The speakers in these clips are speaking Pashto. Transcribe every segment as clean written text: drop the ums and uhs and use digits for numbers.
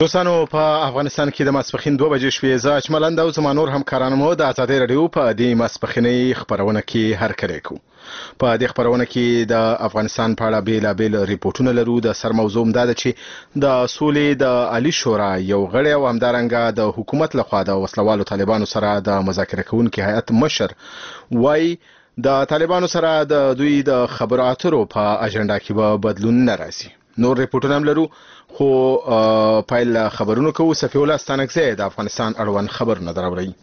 دوستانو په افغانستان کې د ماسپښین 2 بجې شوې زه اجمل او زما نور همکاران مو د ازادۍ رادیو په دې ماسپښینۍ خبرونه کې هرکلی کوو. په دې خبرونه کې د افغانستان په اړه بیلابیل ریپورتونه لرو. د سرموضوع دا ده چې د سولې د عالی شورا یو غړی او همدارنګه د حکومت لخوا د وسلوالو طالبانو سره د مذاکره کوونکي هیئت مشر وایي د طالبانو سره د دوی د خبرو اترو په اجنډا کې به بدلون نه راځي. نور ریپورتونه هم لرو خو پایل خبرونو کوو. صفی الله ستانکزی د افغانستان اړوند خبرونه دراوړي.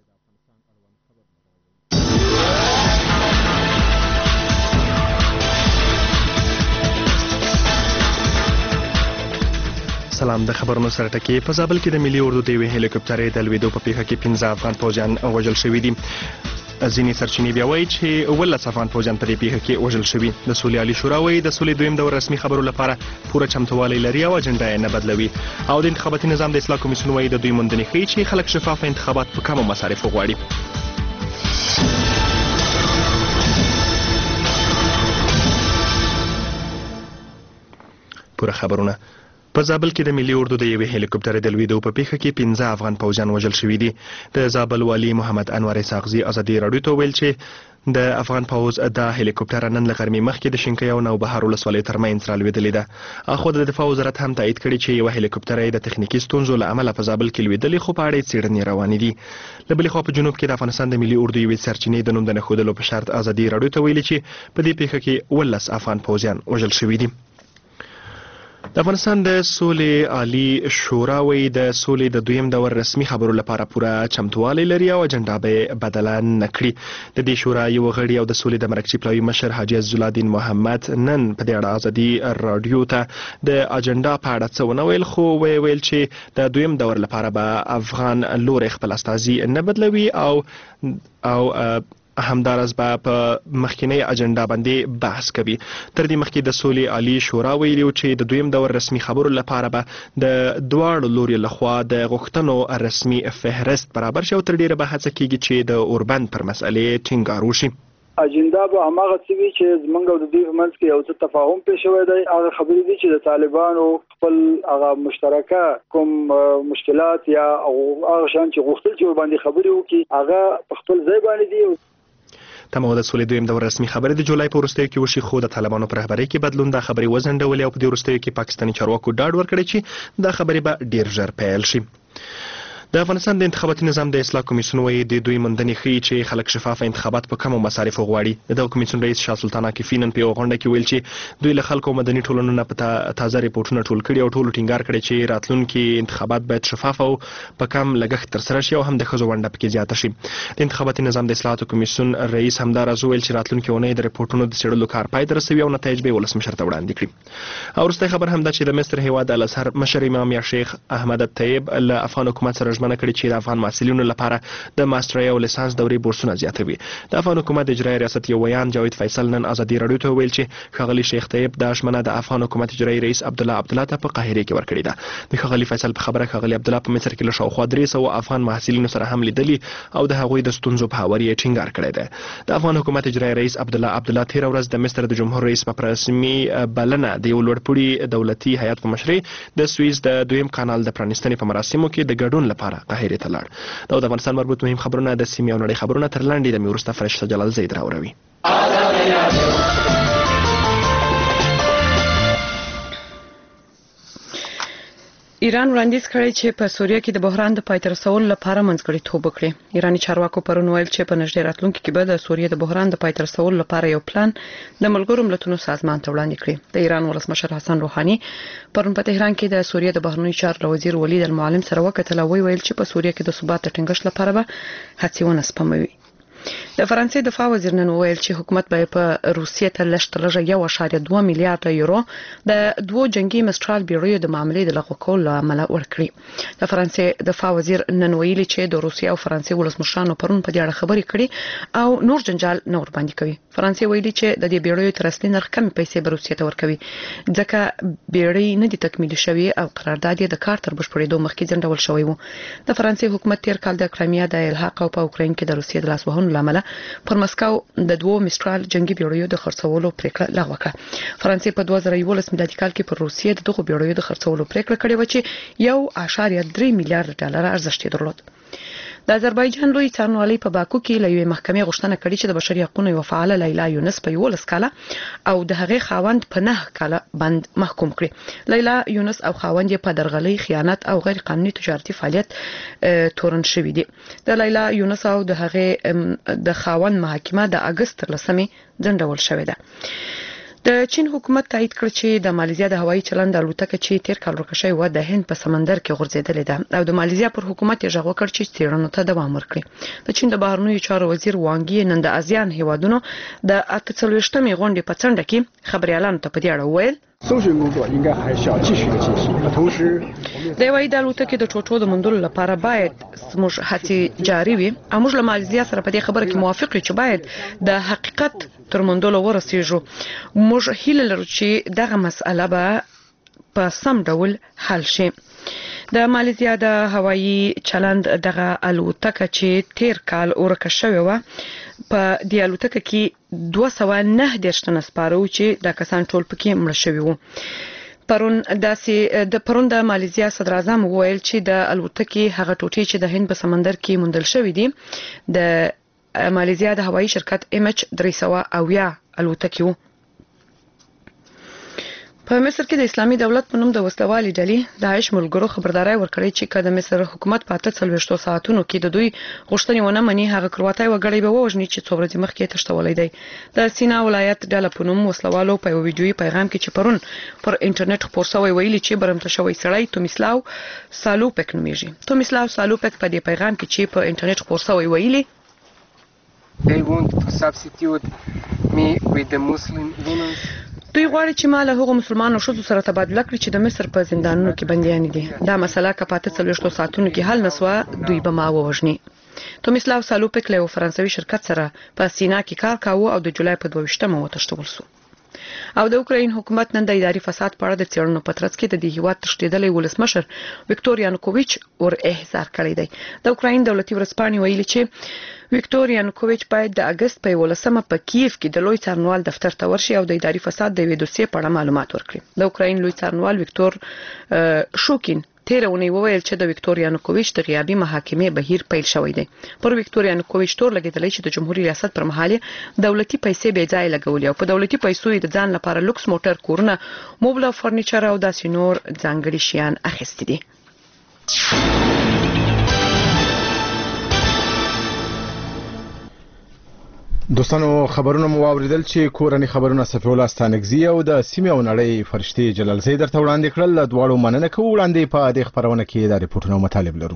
سلام. د خبرونو سره ټکی. په زابل کې د ملي اردو د یوې هلیکوپټرې د لوېدو په پیښه کې 15 افغان پوځیان وژل شوي دي. ځینې سرچینې بیا وایي چې 18 افغان پوځیان په دې پیښه کې وژل شوي. د سولې عالی شورا وایي د سولې دویم دور رسمي خبرو لپاره پوره چمتووالی لري او اجنډا یې نه بدلوي. او د انتخاباتي نظام د اصلاح کمیسیون وایي د دوی موندنې ښیي چې خلک شفاف انتخابات په کمو مصارفو غواړي. پوره خبرونه. په زابل کې د ملي اردو د یوې هلیکوپټرې د لوېدو په پیښه کې 15 افغان پوځیان وژل شوي دي. د زابل والي محمد انور اسحاقزي ازادي راډیو ته ویل چې د افغان پوځ د هلیکوپټر نن له غرمې مخکې د شینکۍ او نوبهار ولسوالۍ ترمنځ رالوېدلې ده. اخو د دفاع وزارت هم تایید کړي چې یوه هلیکوپټر د تخنیکي ستونزو له امله په زابل کې لوېدلې، خو په اړه یې څېړنې روانې دي. له بلې خوا په جنوب کې د افغانستان د ملي اردو یوې سرچینې د نوم د نه ښودلو په شرط ازادي راډیو ته ویلي چې په دې پیښه کې 18 افغان پوځیان وژل شوي دي. د افغانستان د سولې عالی شورا وایي د سولې د دویم دور رسمي خبرو لپاره پوره چمتووالی لري او اجنډا به بدله نه کړي. د دې شورا یو غړي او د سولې د مرکزي پلاوي مشر حاجي عزیز الدین محمد نن په دې اړه ازادي راډیو ته د اجنډا په اړه څه ونه ویل، خو ویل چې د دویم دور لپاره به افغان لوري خپل استازي نه بدلوي او همدارس به په مخکینی اجنډا باندې بحث کوي. تر دې مخکې د سولې عالی شورا ویلي چې د دویم دور رسمي خبرو لپاره به د دواړو لوري لخوا د غوښتنو رسمي فهرست برابر شي او تر ډیره به هڅه کیږي چې د اوربند پر مسئلې ټینګار وشي. اجنډا به هماغه څه وي چې زمونږ او د دوی په منځ کې یو څه تفاهم پیښ شوی دی. هغه خبرې دي چې د طالبانو خپل هغه مشترکه کوم مشکلات یا هغه شان چې غوښتل چې ورباندې خبرې وکړي هغه په خپل ځای باندې دي. تمام د سولې دویم دور رسمي خبرې د جولای په وروستیو کې وشي، خو د طالبانو پر رهبرۍ کې بدلون دا خبرې وځنډولې او په دې وروستیو کې پاکستاني چارواکو ډاډ ورکړی چې دا خبرې به ډیر ژر پیل شي. د افغانستان د انتخاباتي نظام د اصلاح کمیسیون وایي د دوی موندنې ښیي چې خلک شفاف انتخابات په کمو مصارفو غواړي. د دغه کمیسیون رئیس شاه سلطان عاکفي نن په یوه غونډه کې ویل چې دوی له خلکو مدني ټولنو نه په تازه ریپورټونه ټول کړي او ټولو ټینګار کړی چې راتلونکي انتخابات باید شفاف او په کم لګښت ترسره شي او هم د ښځو ونډه پکې زیاته شي. د انتخاباتي نظام د اصلاحاتو کمیسیون رئیس همداراز وویل چې راتلونکي اونۍ د ریپورټونو د څېړلو کار پای ته رسوي او نتایج به ولسمشر ته وړاندې کړي. او وروستی خبر هم دا چې د مصر هیواد الازهر مشر امام یا شیخ احمد الطیب له افغان حکومت سره ژمنه کړې چې د افغان محصلینو لپاره د ماسترۍ او لیسانس دورې بورسونه زیاتوي. د افغان حکومت اجرایي ریاست یو ویان جاوید فیصل نن ازادي راډیو ته ویل چې ښاغلي شیخ طیب دا ژمنه د افغان حکومت اجرایي رئیس عبدالله ته په قاهره کې ورکړې ده. د ښاغلي فیصل په خبره ښاغلي عبدالله په مصر کې له شاوخوا 300 افغان محصلینو سره هم لیدلي او د هغوی د ستونزو په هواري یې ټینګار کړی دی. د افغان حکومت اجرایي رئیس عبدالله تېره ورځ د مصر د جمهور رئیس په رسمي بلنه د یو لوړپوړي دولتي هیئت په مشرۍ د سویس د دویم کانال د پرانیستنې په مراسمو کې د ګډون لپاره قاهرې ته لاړ. دا د افغانستان مربوط مهم خبرونه د سیمې او نړۍ خبرونه تر لاندې د وروسته فرشته جلال زید راوروي. ایران وړاندیز کړی چې په سوریه کې د بحران د پای ته رسولو لپاره منځګړیتوب وکړي. ایراني چارواکو پرون ویل چې په نږدې راتلونکي کې به د سوریه د بحران د پای ته رسولو لپاره یو پلان د ملګرو ملتونو سازمان ته وړاندې کړي. د ایران ولسمشر حسن روحاني پرون په تهران کې د سوریه د بهرنیو چارو وزیر ولید المعلم سره وکتل او ویل چې په سوریه کې د ثبات ټینګښت لپاره به هڅې ونه سپموي. د فرانسې دفاع وزیر نن ویل چې حکومت به په روسیې ته لږ 1.2 میلیارډ یورو د دوه جنگي مسترال بیړیو د معاملې د لغوه کولو له امله ورکړي. د فرانسې دفاع وزیر نن ویلي چې د روسیې او فرانسې ولسمشرانو پرون په دې اړه خبرې کړي او نور جنجال نه ور باندې کوي. فرانسې ویلي چې د دې بیړیو تر اصلي نرخ کم پیسې به روسیې ته ورکوي ځکه بیړۍ نه دي تکمیل شوی او قرارداد یې د کار تر بشپړېدو مخکې ځنډول شوی و. د فرانسې حکومت تیر کال د کرایمیا د الحاق او په اوکراین کې د روسیې د لاس وهنې لامل کال پر مسکو د 2 میسترال جنگي بیړیو د خرڅولو پریکړه لغوه کړه. فرانسې په 2011 میلادي کال کې پر روسیې دغه بیړیو د خرڅولو پریکړه کړې و چې 1.3 میلیارډ ډالر ارزښت یې درلود. د آذربایجان لوی څارنوالۍ په باکو کې له یوې محکمې غوښتنه کړې چې د بشري حقوقو یو فعال لیلا یونس په 11 کاله او د هغې خاوند په 9 کاله بند محکوم کړي. لیلا یونس او خاوند یې په درغلۍ، خیانت او غیر قانوني تجارتي فعالیت تورن شوي دي. د لیلا یونس او د هغې د خاوند محاکمه د اگست 13 ځنډول شوې ده. د چین حکومت تایید کړ چې د مالیزیا د هوایي چلند الوتکه چې تیر کال ورکه شوې و د هند په سمندر کې غورځېدلې ده او د مالیزیا پر حکومت یې غوښتل کړ چې څېړنو ته دوام ورکړي. د چین د بهرنیو چارو وزیر وانګ یی نن د آسیان هیوادونو د 48مې غونډې په څنډه کې خبريالانو ته په دې اړه وویل 搜寻工作应该还是要继续的进行，同时 د هوایي د الوتکې د ټوټو د موندلو لپاره باید موږ هڅې جاري وي او موږ له مالیزیا سره په دې خبره کې موافق یو چې باید د حقیقت تر موندلو ورسېږو. موږ هیله لرو چې دغه مسأله به په سم ډول حل شي. د مالیزیا د هوایي چلند دغه الوتکه چې تیر کال ورکه شوې و په دې الوتکه کې 209 تنه سپاره و چې د کسان ټول پکې مړ شوي وو. پرون د مالیزیا صدر اعظم وویل چې د الوتکې هغه ټوټې چې د هند په سمندر کې موندل شوې دي د مالیزیا د هوایي شرکت MH370 الوتکې وو. په مصر کې د اسلامي دولت په نوم د وسلوالي ډلې د عايش ملګرو خبرداري ورکړې چې کله مصر حکومت په 48 ساعتونو کې د دوی غوښتنې ونه مني هغه کرواتای وګړي به وژني چې څو ورځې مخکې تشتولې دی. د سینا ولایت ډله په نوم وسلوالو په یو ویډیوي پیغام کې چې پرون پر انټرنیټ خپور شوی ویلي چې برمته شوی سړی تومیسلاو سالوپک نومیږي. تومیسلاو سالوپک په دې پیغام کې چې په انټرنیټ خپور شوی ویلي They want to substitute me with the Muslim women. دوی غواړي چې مال هغه مسلمانانو شوزو سره تبادله کړي چې د مصر په زندانونو کې بنديان دي. دا مسله که په 48 ساعتونو کې حل نسوه دوی به ما وژني. تومیسلاو سالوپک له فرانسوي شرکت سره په سینا کې کار کاوه او د جولای په 22مه وتښتول شو. او د اوکراین حکومت نن د اداري فساد په اړه د څېړنو په ترڅ کې د دې هیواد تشدیدلې ولسمشر ویکټور یانوکوویچ ور احضار کړی دی. د اوکراین دولتي ورځپاڼې ویلي چې ویکټور یانوکوویچ باید د اگست په 11مه په کیف کې د لوی څارنوال دفتر ته ورشي او د اداري فساد د ویډیو سي په اړه معلومات ورکړي. د اوکراین لوی څارنوال ویکټور شوکین تیر اونۍ وویل چې د ویکټور یانوکوویچ د غیابي محاکمې بهیر پیل شوی دی. پر ویکټور یانوکوویچ تور لګیدلی چې د جمهوریت ریاست پر مهال دولتي پیسې به ځای لګولې او په دولتي پیسو د ځان لپاره لوکس موټر، کورونه، موبل او فرنیچر او داسې نور ځانګړي شیان اخیستي دي. دوستانو خبرونه مو واوریدل چې کورنۍ خبرونه صفیولا ستانګزی او د سیمې او نړۍ فرشتي جلال زید درته وړاندې کړل. دواړو مننه کوو. وړاندې په دې خبرونه کې د ریپورتونو مطالب لرو.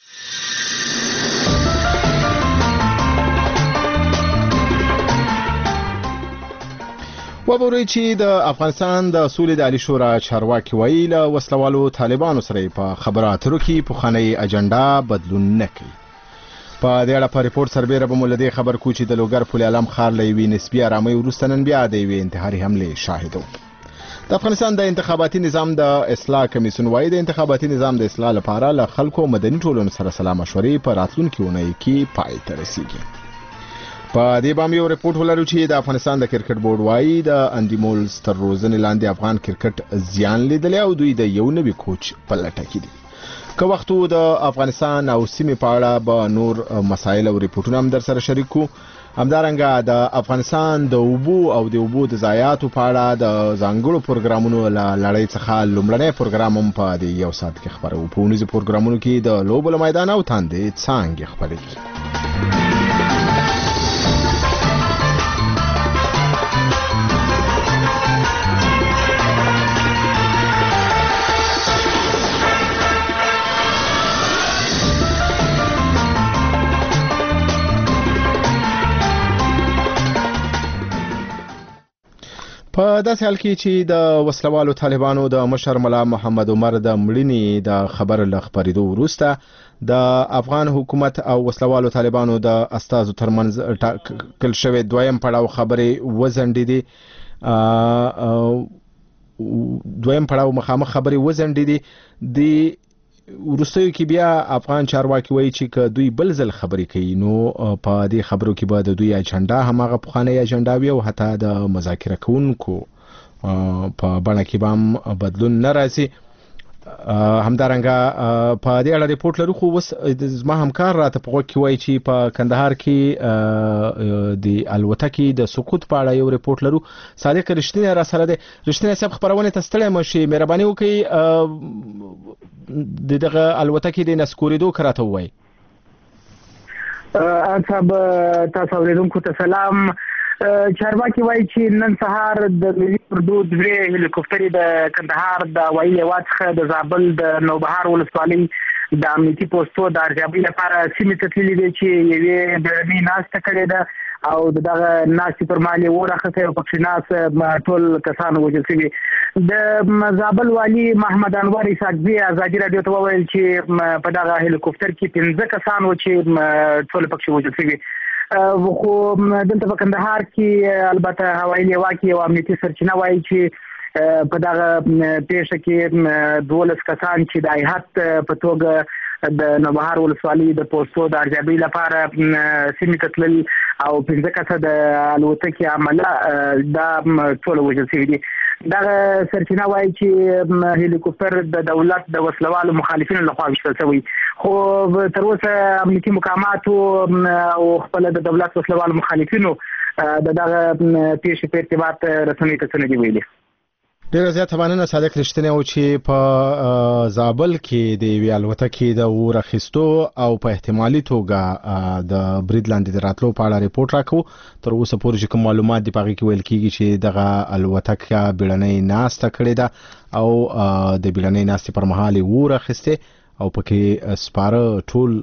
وګورئ چې د افغانستان د سولې د عالی شورا چارواکي وایي له وسلوالو طالبانو سره په خبرو اترو کې پخوانی اجنډا بدلون نه کوي. په دې اړه په ریپورت سربېره به مولدي خبر کو چې د لوګر پل علم خار لوي نسبی آرامي ورسته نن بیا د وی انتحاري حمله شاهدو. د افغانستان د انتخاباتي نظام د اصلاح کمیسیون وايي د انتخاباتي نظام د اصلاح لپاره له خلکو مدني ټولنو سره سلا مشورې په راتلونکي اونۍ کې پای ته رسیږي. په دې باندې یو ریپورت ولرو چې د افغانستان د کرکټ بورډ وايي د اندیمول ستر روزنې لاندې افغان کرکټ زیان لیدلی او دوی د یو نوي کوچ په لټه کې دي. که وختو د افغانستان او سیمې په اړه به نور مسایل او ریپورتونه هم در سره شریک کو. همدارنګه د افغانستان د اوبو او د اوبو د ضایعاتو په اړه د ځانګړو پروګرامونو له لړۍ څخه لومړنی پروګرام هم په دې یو ساعت کې خبرو. په ونیزو پروګرامونو کې د لوبو میدان او تاندې څانګې خبرې. په داسې حال کې چې د وسلوالو طالبانو د مشر ملا محمد عمر د مړینې د خبر له خبرېدو وروسته د افغان حکومت او وسلوالو طالبانو د استازو ترمنځ ټاکل شوی دویم پړاو خبرې وزنډېدې. دویم پړاو مخامخ خبرې وزنډېدې. د ورستیو کې بیا افغان چارواکي وایي چې که دوی بل ځل خبرې کوي نو په دې خبرو کې به د دوی اجنډا هماغه پخوانی اجنډا وي او حتی د مذاکره کوونکو په بڼه کې به هم بدلون نه راځي. همدارنګه په دې اړه ریپورت لرو خو اوس زما همکار راته په غوږ کې وایي چې په کندهار کې د الوتکې د سقوط په اړه یو ریپورت لرو. صادق رښتینی را سره دی. رښتینی صاحب خبرونه ته ستړی مشي مهرباني وکړئ دغه الوتکې د نسکورېدو کراته وایي. صاحب تاسو اوریدونکو ته سلام. چارواکي وایي چې نن سهار د ملي اردو درې هلیکوپټرې د کندهار د هوایي لیوا څخه د زابل د نوبهار ولسوالۍ د امنیتي پوسټو د ارزیابۍ لپاره سیمې ته تللي دي چې یوې بیړنۍ ناسته کړې ده او دغه ناستې پر مهال یې اور اخیستی او پکښې ناست ټول کسان وژل شوي. د زابل والي محمد انور اسحاقزي ازادي راډیو ته وویل چې په دغه هلیکوپټر کې 15 کسان و چې ټول پکښې وژل شوي. خو دلته په کندهار کې البته هوایي لیوا کې یو امنیتي سرچینه وایي چې په دغه پیښه کې 12 کسان چې د ایهات په توګه د نوبهار ولسوالۍ د پوسټو د ارزیابۍ لپاره سیمې ته تلل او 15 کسه د الوتکې عمله دا ټول وژل شوي دي. دغه سرچینه وایي چې هلیکوپټر د دولت د وسلوالو مخالفینو لخوا ویشتل شوی خو تر اوسه امنیتي مقاماتو او خپل د دولت وسلوالو مخالفینو دغه پیښې په ارتباط رسنیو ته څه نه دي ویلي. ډیره زیاته مننه صادق رښتینی او چې په زابل کې د یوې الوتکې د اور اخیستو او په احتمالي توګه د برید لاندې د راتلو په اړه ریپورت راکړو. تر اوسه پورې چې کوم معلومات دي په هغې کې ویل کېږي چې دغه الوتکه بیړنۍ ناسته کړې ده او د بیړنۍ ناستې پر مهال یې اور اخیستی او پکې سپاره ټول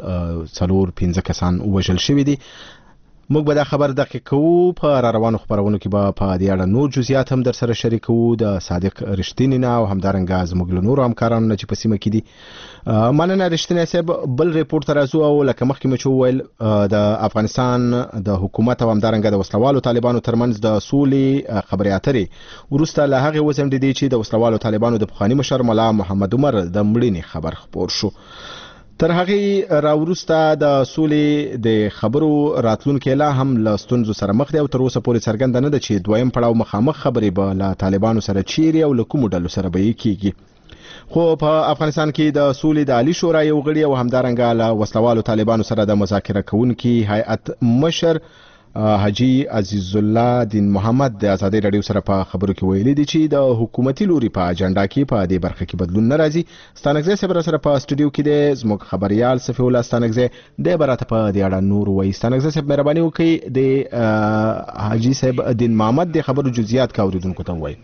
4-5 کسان وژل شوي دي. موږ به دا خبر دقیق کوو په روانو خبرونو کې به په دې اړه نور جزئیات هم در سره شریکو د صادق رښتینی نه او همدارنګه زموږ له نورو همکارانو نه چې په سیمه کې دي. مننه رښتینی صاحب. بل ریپورت ته راځو او لکه مخکې مې چې وویل د افغانستان د حکومت او همدارنګه د وسلوالو طالبانو ترمنځ د سولې خبرې اترې وروسته له هغې وځنډېدې چې د وسلوالو طالبانو د پخواني مشر ملا محمد عمر د مړینې خبر خپور شو. تر هغې راوروسته د سولې د خبرو راتلونکی لا هم له ستونزو سره مخ دی او تر اوسه پورې څرګنده نه ده چې دویم پړاو مخامخ خبرې به له طالبانو سره چیرې او له کومو ډلو سره به یې کیږي. خو په افغانستان کې د سولې د عالی شورا یو غړي او همدارنګه له وسلوالو طالبانو سره د مذاکره کوونکي هیئت مشر حاجی عزیز الله دین محمد د ازادي رادیو سره په خبرو کې ویلي دي چې د حکومتي لوري په اجنډا کې په دې برخه کې بدلون نه راځي. ستانکزی صاحب سره په استودیو کې د زموږ خبريال صفی الله ستانکزی د براته په دې اړه نور وایي. ستانکزی صاحب مهرباني وکړئ د حاجی صاحب دین محمد د خبرو جزئیات کا اوریدونکو ته وایي.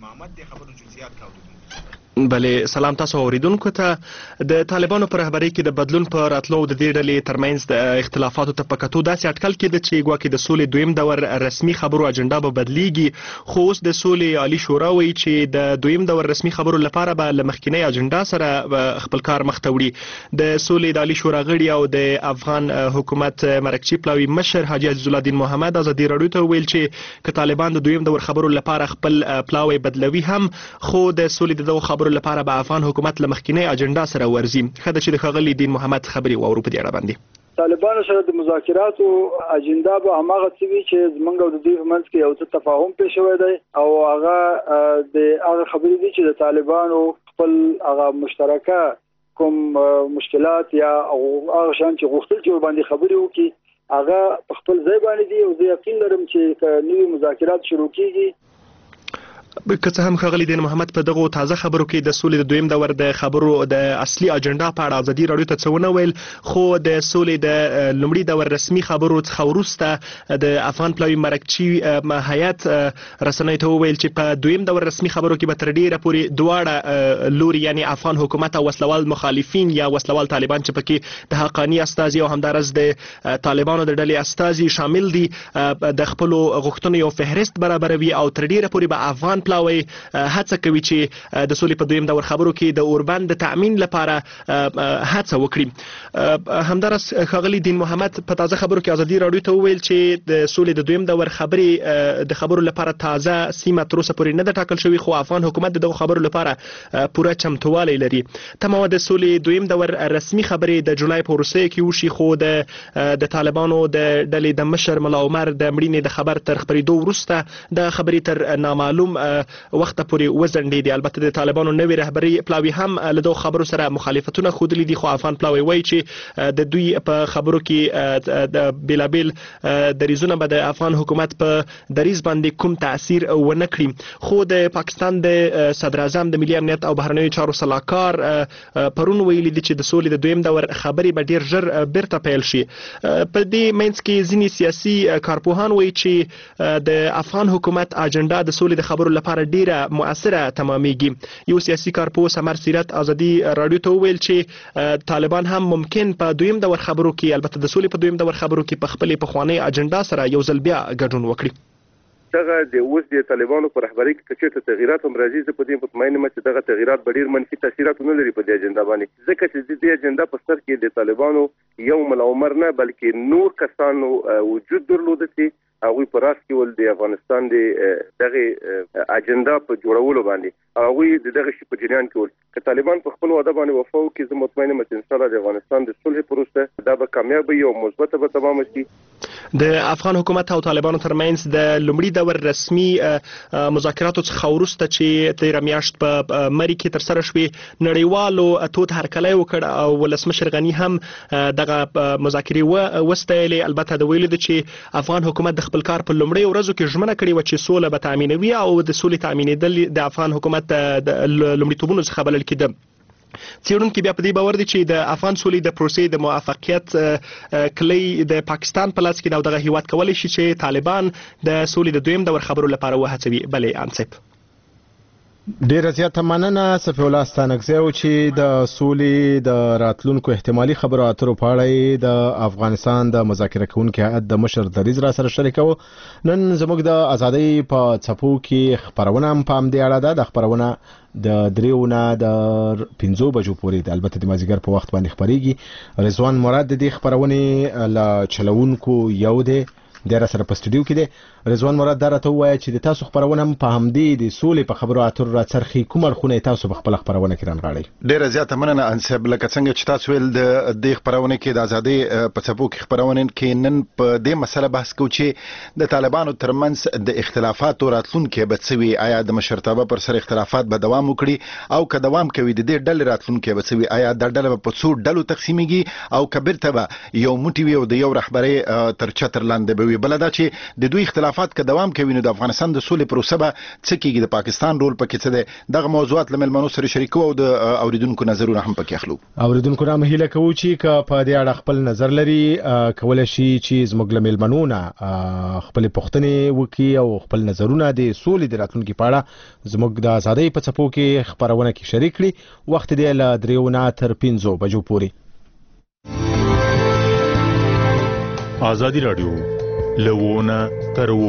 بله سلام تاسو اوریدونکو ته. د طالبانو پر رهبرۍ کې د بدلون په راتلو د دې ډلې ترمنځ د اختلافاتو ته په کتو داسې اټکل کېده چې ګواکې د سولې دویم دور رسمي خبرو اجنډا به بدلیږي خو اوس د سولې عالی شورا وایي چې د دویم دور رسمي خبرو لپاره به له مخکینی اجنډا سره خپل کار مخ ته وړي. د سولې د عالی شورا غړي او د افغان حکومت مرکزي پلاوي مشر حاجی عزیز الله دین محمد ازادي رادیو ته ویل چې که طالبان د دویم دور خبرو لپاره خپل پلاوي بدلوي هم خو د سولې د دغو خبرو لپاره به افغان حکومت له مخکینی اجنډا سره ورزي. خدای چې د ښاغلي دین محمد خبري واورو په دې اړه باندې. طالبانو سره د مذاکراتو اجنډا به هماغه څه وي چې زمونږ او د دوی په منځ کې یو څه تفاهم پیښ شوی دی او هغه د هغه خبرې دي چې د طالبانو خپل هغه مشترکه کوم مشکلات یا هغه شان چې غوښتل چې باندې خبرې وکړي هغه په خپل ځای باندې دي او زه یقین لرم چې نوي مذاکرات شروع کیږي. که څه هم ښاغلي دین محمد په دغو تازه خبرو کې د سولې د دویم دور د خبرو د اصلي اجنډا په اړه ازادي رادیو ته څه ونه ویل خو د سولې د لومړي دور رسمي خبرو څخه وروسته د افغان پلاوي مرکزي هیئت رسنیو ته وویل چې په دویم دور رسمي خبرو کې به تر ډیره پورې دواړه لوري یعنی افغان حکومت او وسلوال مخالفین یا وسلوال طالبان چې پکې د حقانی استازي او همدارس د طالبانو د ډلې استازي شامل دي د خپل غوښتنو یو فهرست برابروي او تر ډیره پورې به افغان پلاوی هڅه کوي چې د سولې په دویم دور خبرو کې د اوربند د تامین لپاره هڅه وکړي. همدارس ښاغلي دین محمد په تازه خبرو کې ازادي راډیو ته وویل چې د سولې د دویم دور خبرې د خبرو لپاره تازه سیمه تر اوسه پورې نه ده ټاکل شوې، خو افغان حکومت دغه خبرو لپاره پوره چمتووالی لري. تمام د سولې دویم دور رسمي خبرې د جولای په وروستیو کې وشي، خو د طالبانو د ډلې د مشر ملا عمر د مړینې د خبر تر خبرېدو وروسته د خبرې تر نامعلوم وخت پورې وځنډېدې. البته د طالبانو نوې رهبري پلاوي هم له دغو خبرو سره مخالفتونه ښودلي دي، خو افغان پلاوي وایي چې د دوی په خبرو کې د بیلابیل دریځونه به د افغان حکومت په دریځ باندې کوم تاثیر ونه کړي. خو د پاکستان د صدر اعظم د ملي امنیت او بهرنیو چارو سلاکار پرون ویلي دي چې د سولې د دویم دور خبرې به ډیر ژر بیرته پیل شي. په دې منځ کې ځینې سیاسي کارپوهان وایي چې د افغان حکومت اجنډا د سولې د خبرو لپاره ډیره مؤثره تمامېږي. یو سیاسي کارپوه سمر سیرت ازادي راډیو ته وویل چې طالبان هم ممکن په دویم دور خبرو کې، البته د سولې په دویم دور خبرو کې په خپلې پخوانۍ اجنډا سره یو ځل بیا ګډون وکړي. دغه د اوس د طالبانو پر رهبرۍ کې چې تغیرات هم راځي، زه په دې مطمئن یم چې دغه تغیرات به ډېر منفي تاثیرات نه لري په دې اجنډا باندې، ځکه چې د دې اجنډا په سر کې د طالبانو یو ملا عمر نه بلکې نور کسانو وجود درلوده چې هغوی په راس کې ول د افغانستان د دغه اجنډا په جوړولو باندې هغوی د دغه شي په جریان کې ول. که طالبان په خپل وعده باندې وفا وکړي، زه مطمئن یم چې انشاءالله د افغانستان د صلح پروسه دا به کامیاب وي او مثبته به تمام شي. د افغان حکومت او طالبانو ترمنځ د لومړي دور رسمي مذاکراتو څخه وروسته چې تېره میاشت په مری کې ترسره شوې، نړیوالو تود هرکلی وکړ او ولسمشر غني هم دغه مذاکرې وستایلې. البته د ویلو ده چې افغان حکومت د خپل کار په لومړۍ ورځو کې ژمنه کړې وه چې سوله به تامینوي او د سولې تامینېدل د افغان حکومت د لومړیتوبونو څخه بلل کېده. څېړونکي بیا په دې باور دي چې د افغان سولې د پروسې د موفقیت کلی د پاکستان په لاس کې ده او دغه هیواد کولی شي چې طالبان د سولې د دویم دور خبرو لپاره وهڅوي. بلې انصب ډیره زیاته مننه صفی الله ستانکزی چې د سولې د راتلونکو احتمالي خبرو اترو په اړه د افغانستان د مذاکره کوونکي هیئت د مشر دریځ را سره شریکو. نن زموږ د ازادۍ په څپو کې خبرونه هم په همدې اړه ده. د خبرونه د 3 نه د 5 بجو پورې د البته د مازیګر په وخت باندې خبريږي. رضوان مراد د دې خبرونه ل چلوونکو یو دی د را سره په سټوډیو کې دی. رضوان مراد درته وایي چې د تاسو خبرونه هم په همدې د سولې په خبرو اترو را څرخي، کوم اړخونه تاسو په خپل خبرونه کې رانغاړئ؟ ډیره زیاته مننه انصب. لکه څنګه چې تاسو ویل د دې خبرونه کې د ازادۍ په څپو کې خبرونه کې نن په دې مسله بحث کوو چې د طالبانو ترمنځ د اختلافاتو راتلونکي به څه وي. آیا د مشرتابه پر سر اختلافات به دوام وکړي او که دوام کوي د دې ډلې راتلونکي به څه وي؟ آیا دا ډله به په څو ډلو تقسیمیږي او که بیرته به یو موټی وي او د یو رهبرۍ تر چتر لاندې به وي؟ بله دا چې د دوی اختلافات که دوام کوي نو د افغانستان د سولې پروسه به څه کیږي، د پاکستان رول پکې څه دی؟ دغه موضوعات له مېلمنو سره شریکو او د اوریدونکو نظرونه هم پکې اخلو. اوریدونکو را هیله کوو چې که په دې اړه خپل نظر لري کولای شي چې زموږ له مېلمنو نه خپل پوښتنې وکړي او خپل نظرونه د سولې د راتلونکي په اړه زموږ د ازادۍ په څپو کې خبرونه کې شریک کړي. وخت دی له 3 نه تر 5 بجو پورې. ازادي راډیو لوونه ترو.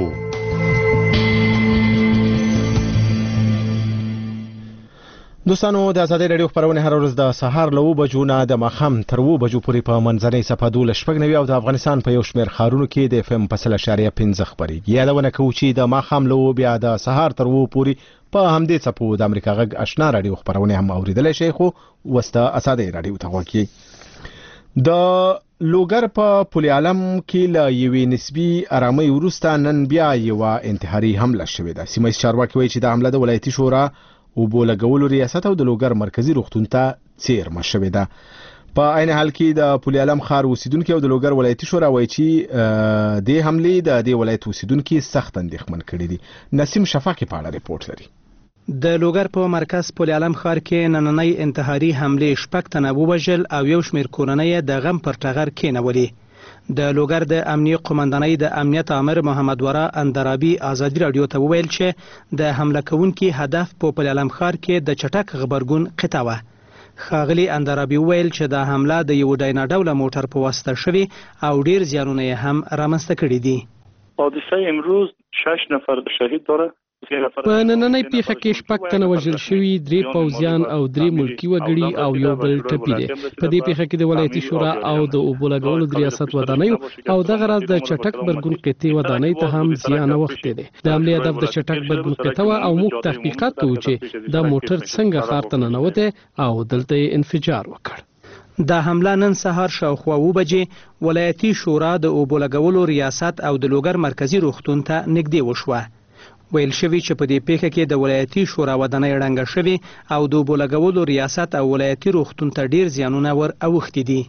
دوستانو د ازادۍ راډیو خبرونه هر ورځ د سهار له 9 بجو نه د ماښام تر 9 بجو پورې په منځنۍ صفحه 12 او د افغانستان په یو شمېر ښارونو کې د FM په 0.5 خبرېږي. یادونه کوو چې د ماښام له 9 بیا د سهار تر 9 پورې په همدې څپو د امریکا غږ آشنا راډیو خبرونه هم اوریدلای شئ، خو وسته ازادۍ راډیو ته غوږی. د لوګر په پل عالم کې له یوې نسبی آرامۍ وروسته نن بیا یوه انتحاري حمله شوې ده. سیمه ییز چارواکي وایي چې د حمله د ولایتي شورا اوبو لګولو ریاست او د لوګر مرکزی روغتون ته څیرمه شوې ده. په عین حال کې د پل عالم ښار اوسیدونکو او د لوګر ولایتي شورا وایي چې د حملې د دې ولایت اوسیدونکو سخت اندېښمن کړي دي. نسیم شفاقي په اړه ریپورت لري. د لوګر په مرکز پل عالم ښار کې نننۍ انتحاري حملې 6 تنه ووژل او یو شمېر کورنۍ د غم پر ټغر کېنولې. د لوګر د امنیه قومندانۍ د امنیت امر محمد ورا اندرابي ازادي راډیو ته وویل چې د حمله کوونکي هدف په پل عالم ښار کې د چټک خبرګون قطعه وه. ښاغلي اندرابي وویل چې دا حمله د یو ډاینا ډوله موټر په واسطه شوې او ډیر زیانونه هم رامنځته کړي دي. حادثه امروز 6 نفر شهید داره په نننۍ پیښه کې 6 تنه وژل شوي، 3 پوځیان او 3 ملکی وګړي او یو بل ټپي دي. په دې پیښه کې د ولایتي شورا او د اوبو لګولو د ریاست ودانیو او دغه راز د چټک برګون قطعي ودانۍ ته هم زیان اوښتی دی. د عملي هدف د چټک برګون قطعه او موږ تحقیقات کوو چې د موټر څنګه ښار ته ننوته او دلته انفجار وکړ. دا حمله نن سهار شاوخوا 9 بجې ولایتي شورا د اوبو لګولو ریاست او د لوګر مرکزی روغتون ته نږدې وشوه. ویل شوی چې په دې پیښه کې د ولایتي شورا ودانۍ ړنګه شوې او د اوبو لګولو ریاست او ولایتي روغتون ته ډیر زیانونه ور اوښتي دي.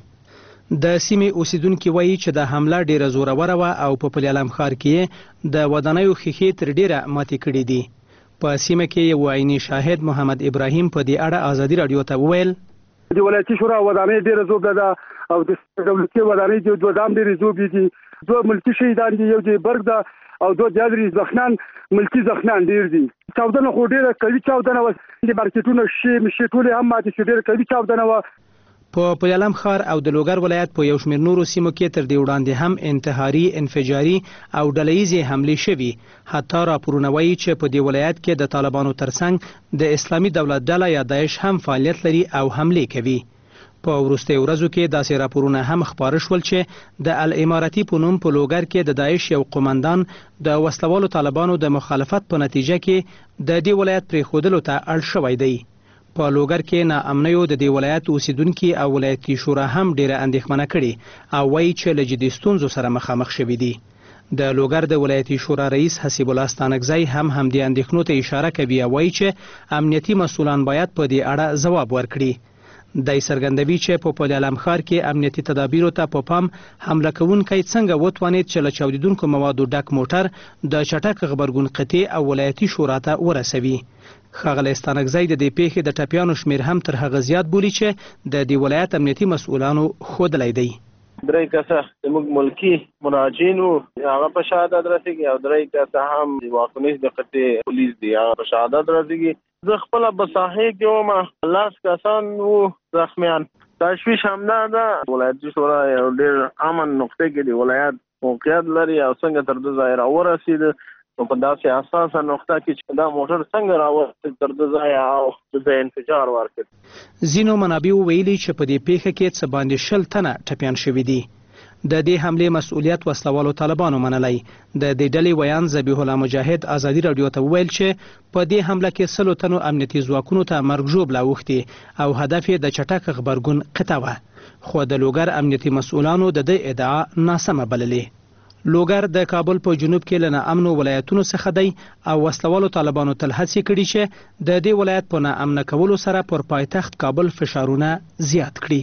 د سیمې اوسیدونکو وایي چې د حمله ډیره زوروره وه او په پلیالم ښار کې د ودانیو ښیښې تر ډیره ماتې کړي دي. په سیمه کې یو عیني شاهد محمد ابراهیم په دې اړه ازادي رادیو ته وویل د ولایتي شورا ودانۍ ډیره زوبده ده او د دولتي ودانۍ د دوه دام ډیره زوبې دي. 2 ملکی شهیدان دي، یو د برګ ده او 2 جادري زخنان ملکی زخنان ډیر دي. چاودنه خو ډیره کوي، چاودنه و د مارکیټونو شي ټولې هم ماته شي ډیره کوي چاودنه و. په پلیالم ښار او د لوګر ولایت په یو شمېر نورو سیمو کې تر دې وړاندې هم انتحاري، انفجاري او ډلهییزې حملې شوي. حتی راپورونه وایي چې په دې ولایت کې د طالبانو ترڅنګ د اسلامي دولت ډله یا داعش هم فعالیت لري او حملې کوي. په وروستیو ورځو کې داسې راپورونه هم خپاره شول چې د الاماراتي په نوم په لوګر کې د داعش یو قومندان د وسلوالو طالبانو د مخالفت په نتیجه کې د دې ولایت پرېښودلو ته اړ شوی دی. په لوګر کې ناامنیو د دې ولایت اوسیدونکي او ولایتي شورا هم ډیره اندېښمنه کړي او وایي چې له جدي ستونزو سره مخامخ شوي دي. د لوګر د ولایتي شورا رئیس حسیب الله ستانکزی هم همدې اندېښنو ته اشاره کوي او وایي چې امنیتي مسؤلان باید په دې اړه ځواب ورکړي. دای څرګندوي چې په پلیالم ښار کې امنیتي تدابیرو ته په پام حمله کوونکی څنګه وتوانید چې له چاودیدونکو موادو ډک موټر د چټک غبرګون قطعي او ولایتي شورا ته ورسوي. ښاغلی ستانکزی د دې پیښې د ټپیانو شمیر هم تر هغه زیات بولي چې د دې ولایت امنیتي مسؤلانو ښودلی دی. 3 کسه زموږ ملکی مراجعین وو، هغه په شهادت رسېږي او 3 کسه هم د واکنیز د قطعي پولیس دي، هغه په شهادت رسېږي. زه خپله په ساحې کې وم، 10 کسان وو زخمیان. تشویش همدا ده ولایتي شورا یو ډېر امن نقطې کې د ولایت موقعیت لري او څنګه تر دې ځایه راورسېده. په داسې اساسه نقطه کې چې دا موټر څنګه راوستل تر دې ځایه او د انفجار ورکړ. ځینو منابعو ویلي چې په دې پیښه کې څه باندې 10 تنه ټپیان شوي دي. د دې حملې مسؤلیت وسلوالو طالبانو منلی. د دې ډلې ویان ذبیح الله مجاهد ازادي رادیو ته وویل چې په دې حمله کې 100 تنو امنیتي ځواکونو ته مرګ ژوبله اوښتې او هدف یې د چټک غبرګون قطعه وه. خو د لوګر امنیتي مسؤلانو د دې ادعا ناسمه بللې. لوګر د کابل په جنوب کې له ناامنو ولایتونو څخه دی او وسلوالو طالبانو تل هڅې کړي چې د دې ولایت په ناامنه کولو سره پر پایتخت کابل فشارونه زیات کړي.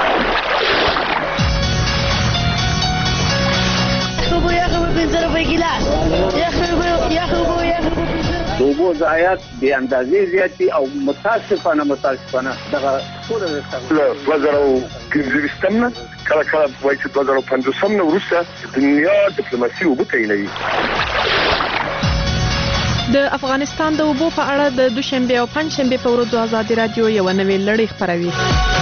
د اوبو ضایعات بې اندازې زیات دي او متاسفانه دغه ټوله د 2015 نه کله وایي چې 2050 نه وروسته دنیا ډیپلوماسي اوبه تعینوي. د افغانستان د اوبو په اړه د دوشنبه او پنځشنبه په ورځو ازادي رادیو یو نوې لړۍ خپروي.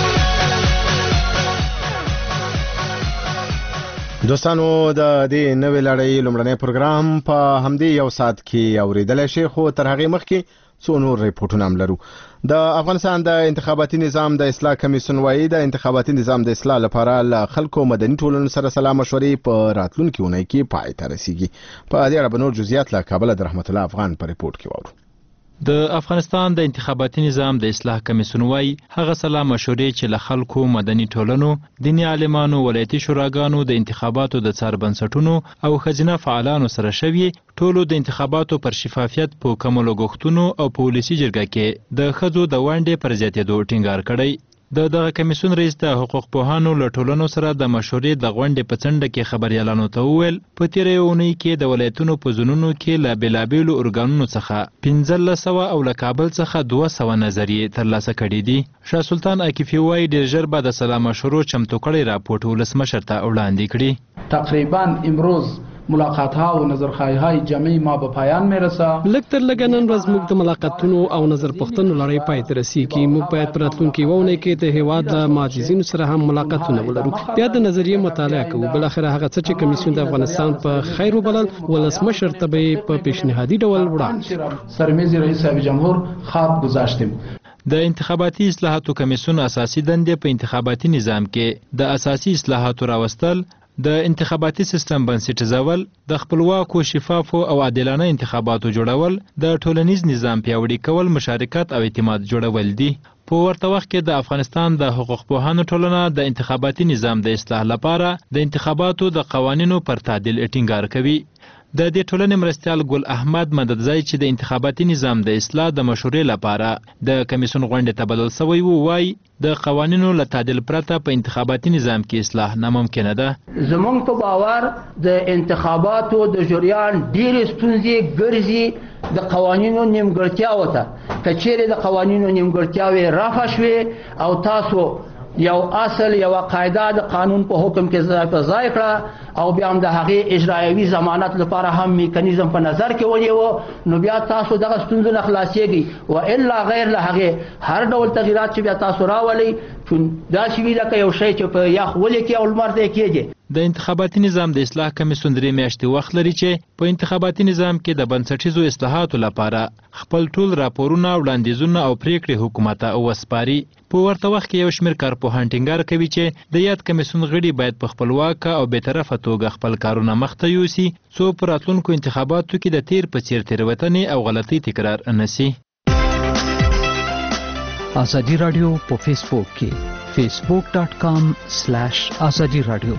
دوستانو د دې نوې لړۍ لومړنی پروګرام په همدې یو ساعت کې اوریدلی شئ، خو تر هغې مخکې څو نور ریپورټونه هم لرو. د افغانستان د انتخاباتي نظام د اصلاح کمیسیون وایي د انتخاباتي نظام د اصلاح لپاره له خلکو مدني ټولنو سره سلا مشورې په راتلونکي اونۍ کې پای ته رسیږي. په دې اړه به نور جزئیات له کابل د رحمت الله افغان په ریپورټ کې واورو. د افغانستان د انتخاباتي نظام د اصلاح کمیسیون وايي هغه سلا مشورې چې له خلکو، مدني ټولنو، دیني عالمانو، ولایتي شوراګانو، د انتخاباتو د څار بنسټونو او ښځینه فعالانو سره شوي، ټولو د انتخاباتو پر شفافیت په کمولو غوښتنو او په ولسي جرګه کې د ښځو د ونډې پر زیاتېدو ټینګار کړی. دغه کمیسیون رئیس د حقوق پوهانو له ټولنو سره د مشورې د غونډې په څنډه کې خبريالانو ته وویل په تیرې اونۍ کې د ولایتونو په زونونو کې له بېلابېلو ارګانونو څخه 1500 او له کابل څخه 200 نظریې ترلاسه کړي دي. شاه سلطان عکیفي وایي ډېر ژر به د سلا مشورو چمتو کړی راپورټ ولسمشر ته وړاندې کړي. تقریبا امروز ملاقات‌ها و نظرخواهی‌های جمعی ما به پایان میرسه. لږ تر لږه نن ورځ موږ د ملاقاتونو او نظر پوښتنو لړۍ پای ته رسیږي. موږ باید په راتلونکي اونۍ کې د هیواد له معجزینو سره هم ملاقاتونه ولرو. بیا د نظریې مطالعه کوو. بلاخره هغه څه چې کمیسیون د افغانستان په خیر وبلل ولسمشر ته به په پیشنهادي ډول وړاندې سرمیز رئیس جمهور خواب گذاشتیم. د انتخاباتي اصلاحاتو کمیسیون اساسي دندې په انتخاباتي نظام کې د اساسي اصلاحاتو راوستل، د انتخاباتي سیستم بنسټیزول، د خپلواکو شفافو او عادلانه انتخاباتو جوړول، د ټولنیز نظام پیاوړي کول، مشارکت او اعتماد جوړول دي. په ورته وخت کې د افغانستان د حقوق پوهانو ټولنه د انتخاباتي نظام د اصلاح لپاره د انتخاباتو د قوانینو پر تعدیل ټینګار کوي. د دې ټولنې مرستیال ګل احمد مددزی چې د انتخاباتي نظام د اصلاح د مشورې لپاره د کمیسیون غونډې ته بلل سوی وو، وایي د قوانینو له تعدیل پرته په انتخاباتي نظام کې اصلاح ناممکنه ده. زمونږ په باور د انتخاباتو د جریان ډېرې ستونزې ګرځي د قوانینو نیمګړتیاوو ته. که چیرې د قوانینو نیمګړتیاوې رفع شوې او تاسو یو اصل یو قاعده د قانون په حکم کې ځای کړه او بیا هم د هغې اجرایوي ضمانت لپاره هم میکانیزم په نظر کې ونیو، نو بیا تاسو دغه ستونزو نه خلاصېږئ. و الا غیر له هغې هر ډول تغییرات چې بیا تاسو راولئ داسې وي لکه یو شی چې په یخ ولیکي او لمر ته یې کېږي. د انتخاباتي نظام د اصلاح کمیسیون 3 میاشتې وخت لري چې په انتخاباتي نظام کې د بنسټیزو اصلاحاتو لپاره خپل ټول راپورونه، وړاندیزونه او پریکړې حکومت ته وسپاري. په ورته وخت کې یو شمېر کارپوهان ټینګار کوي چې د یاد کمیسیون غړي باید په خپلواکه او بېطرفه توګه خپل کارونه مخته یوسي، څو په راتلونکو انتخاباتو کې د تیر په څیر تېروتنې او غلطۍ تکرار نه سي. ازادي رادیو په فیسبوک کې facebook.com/azadi radio.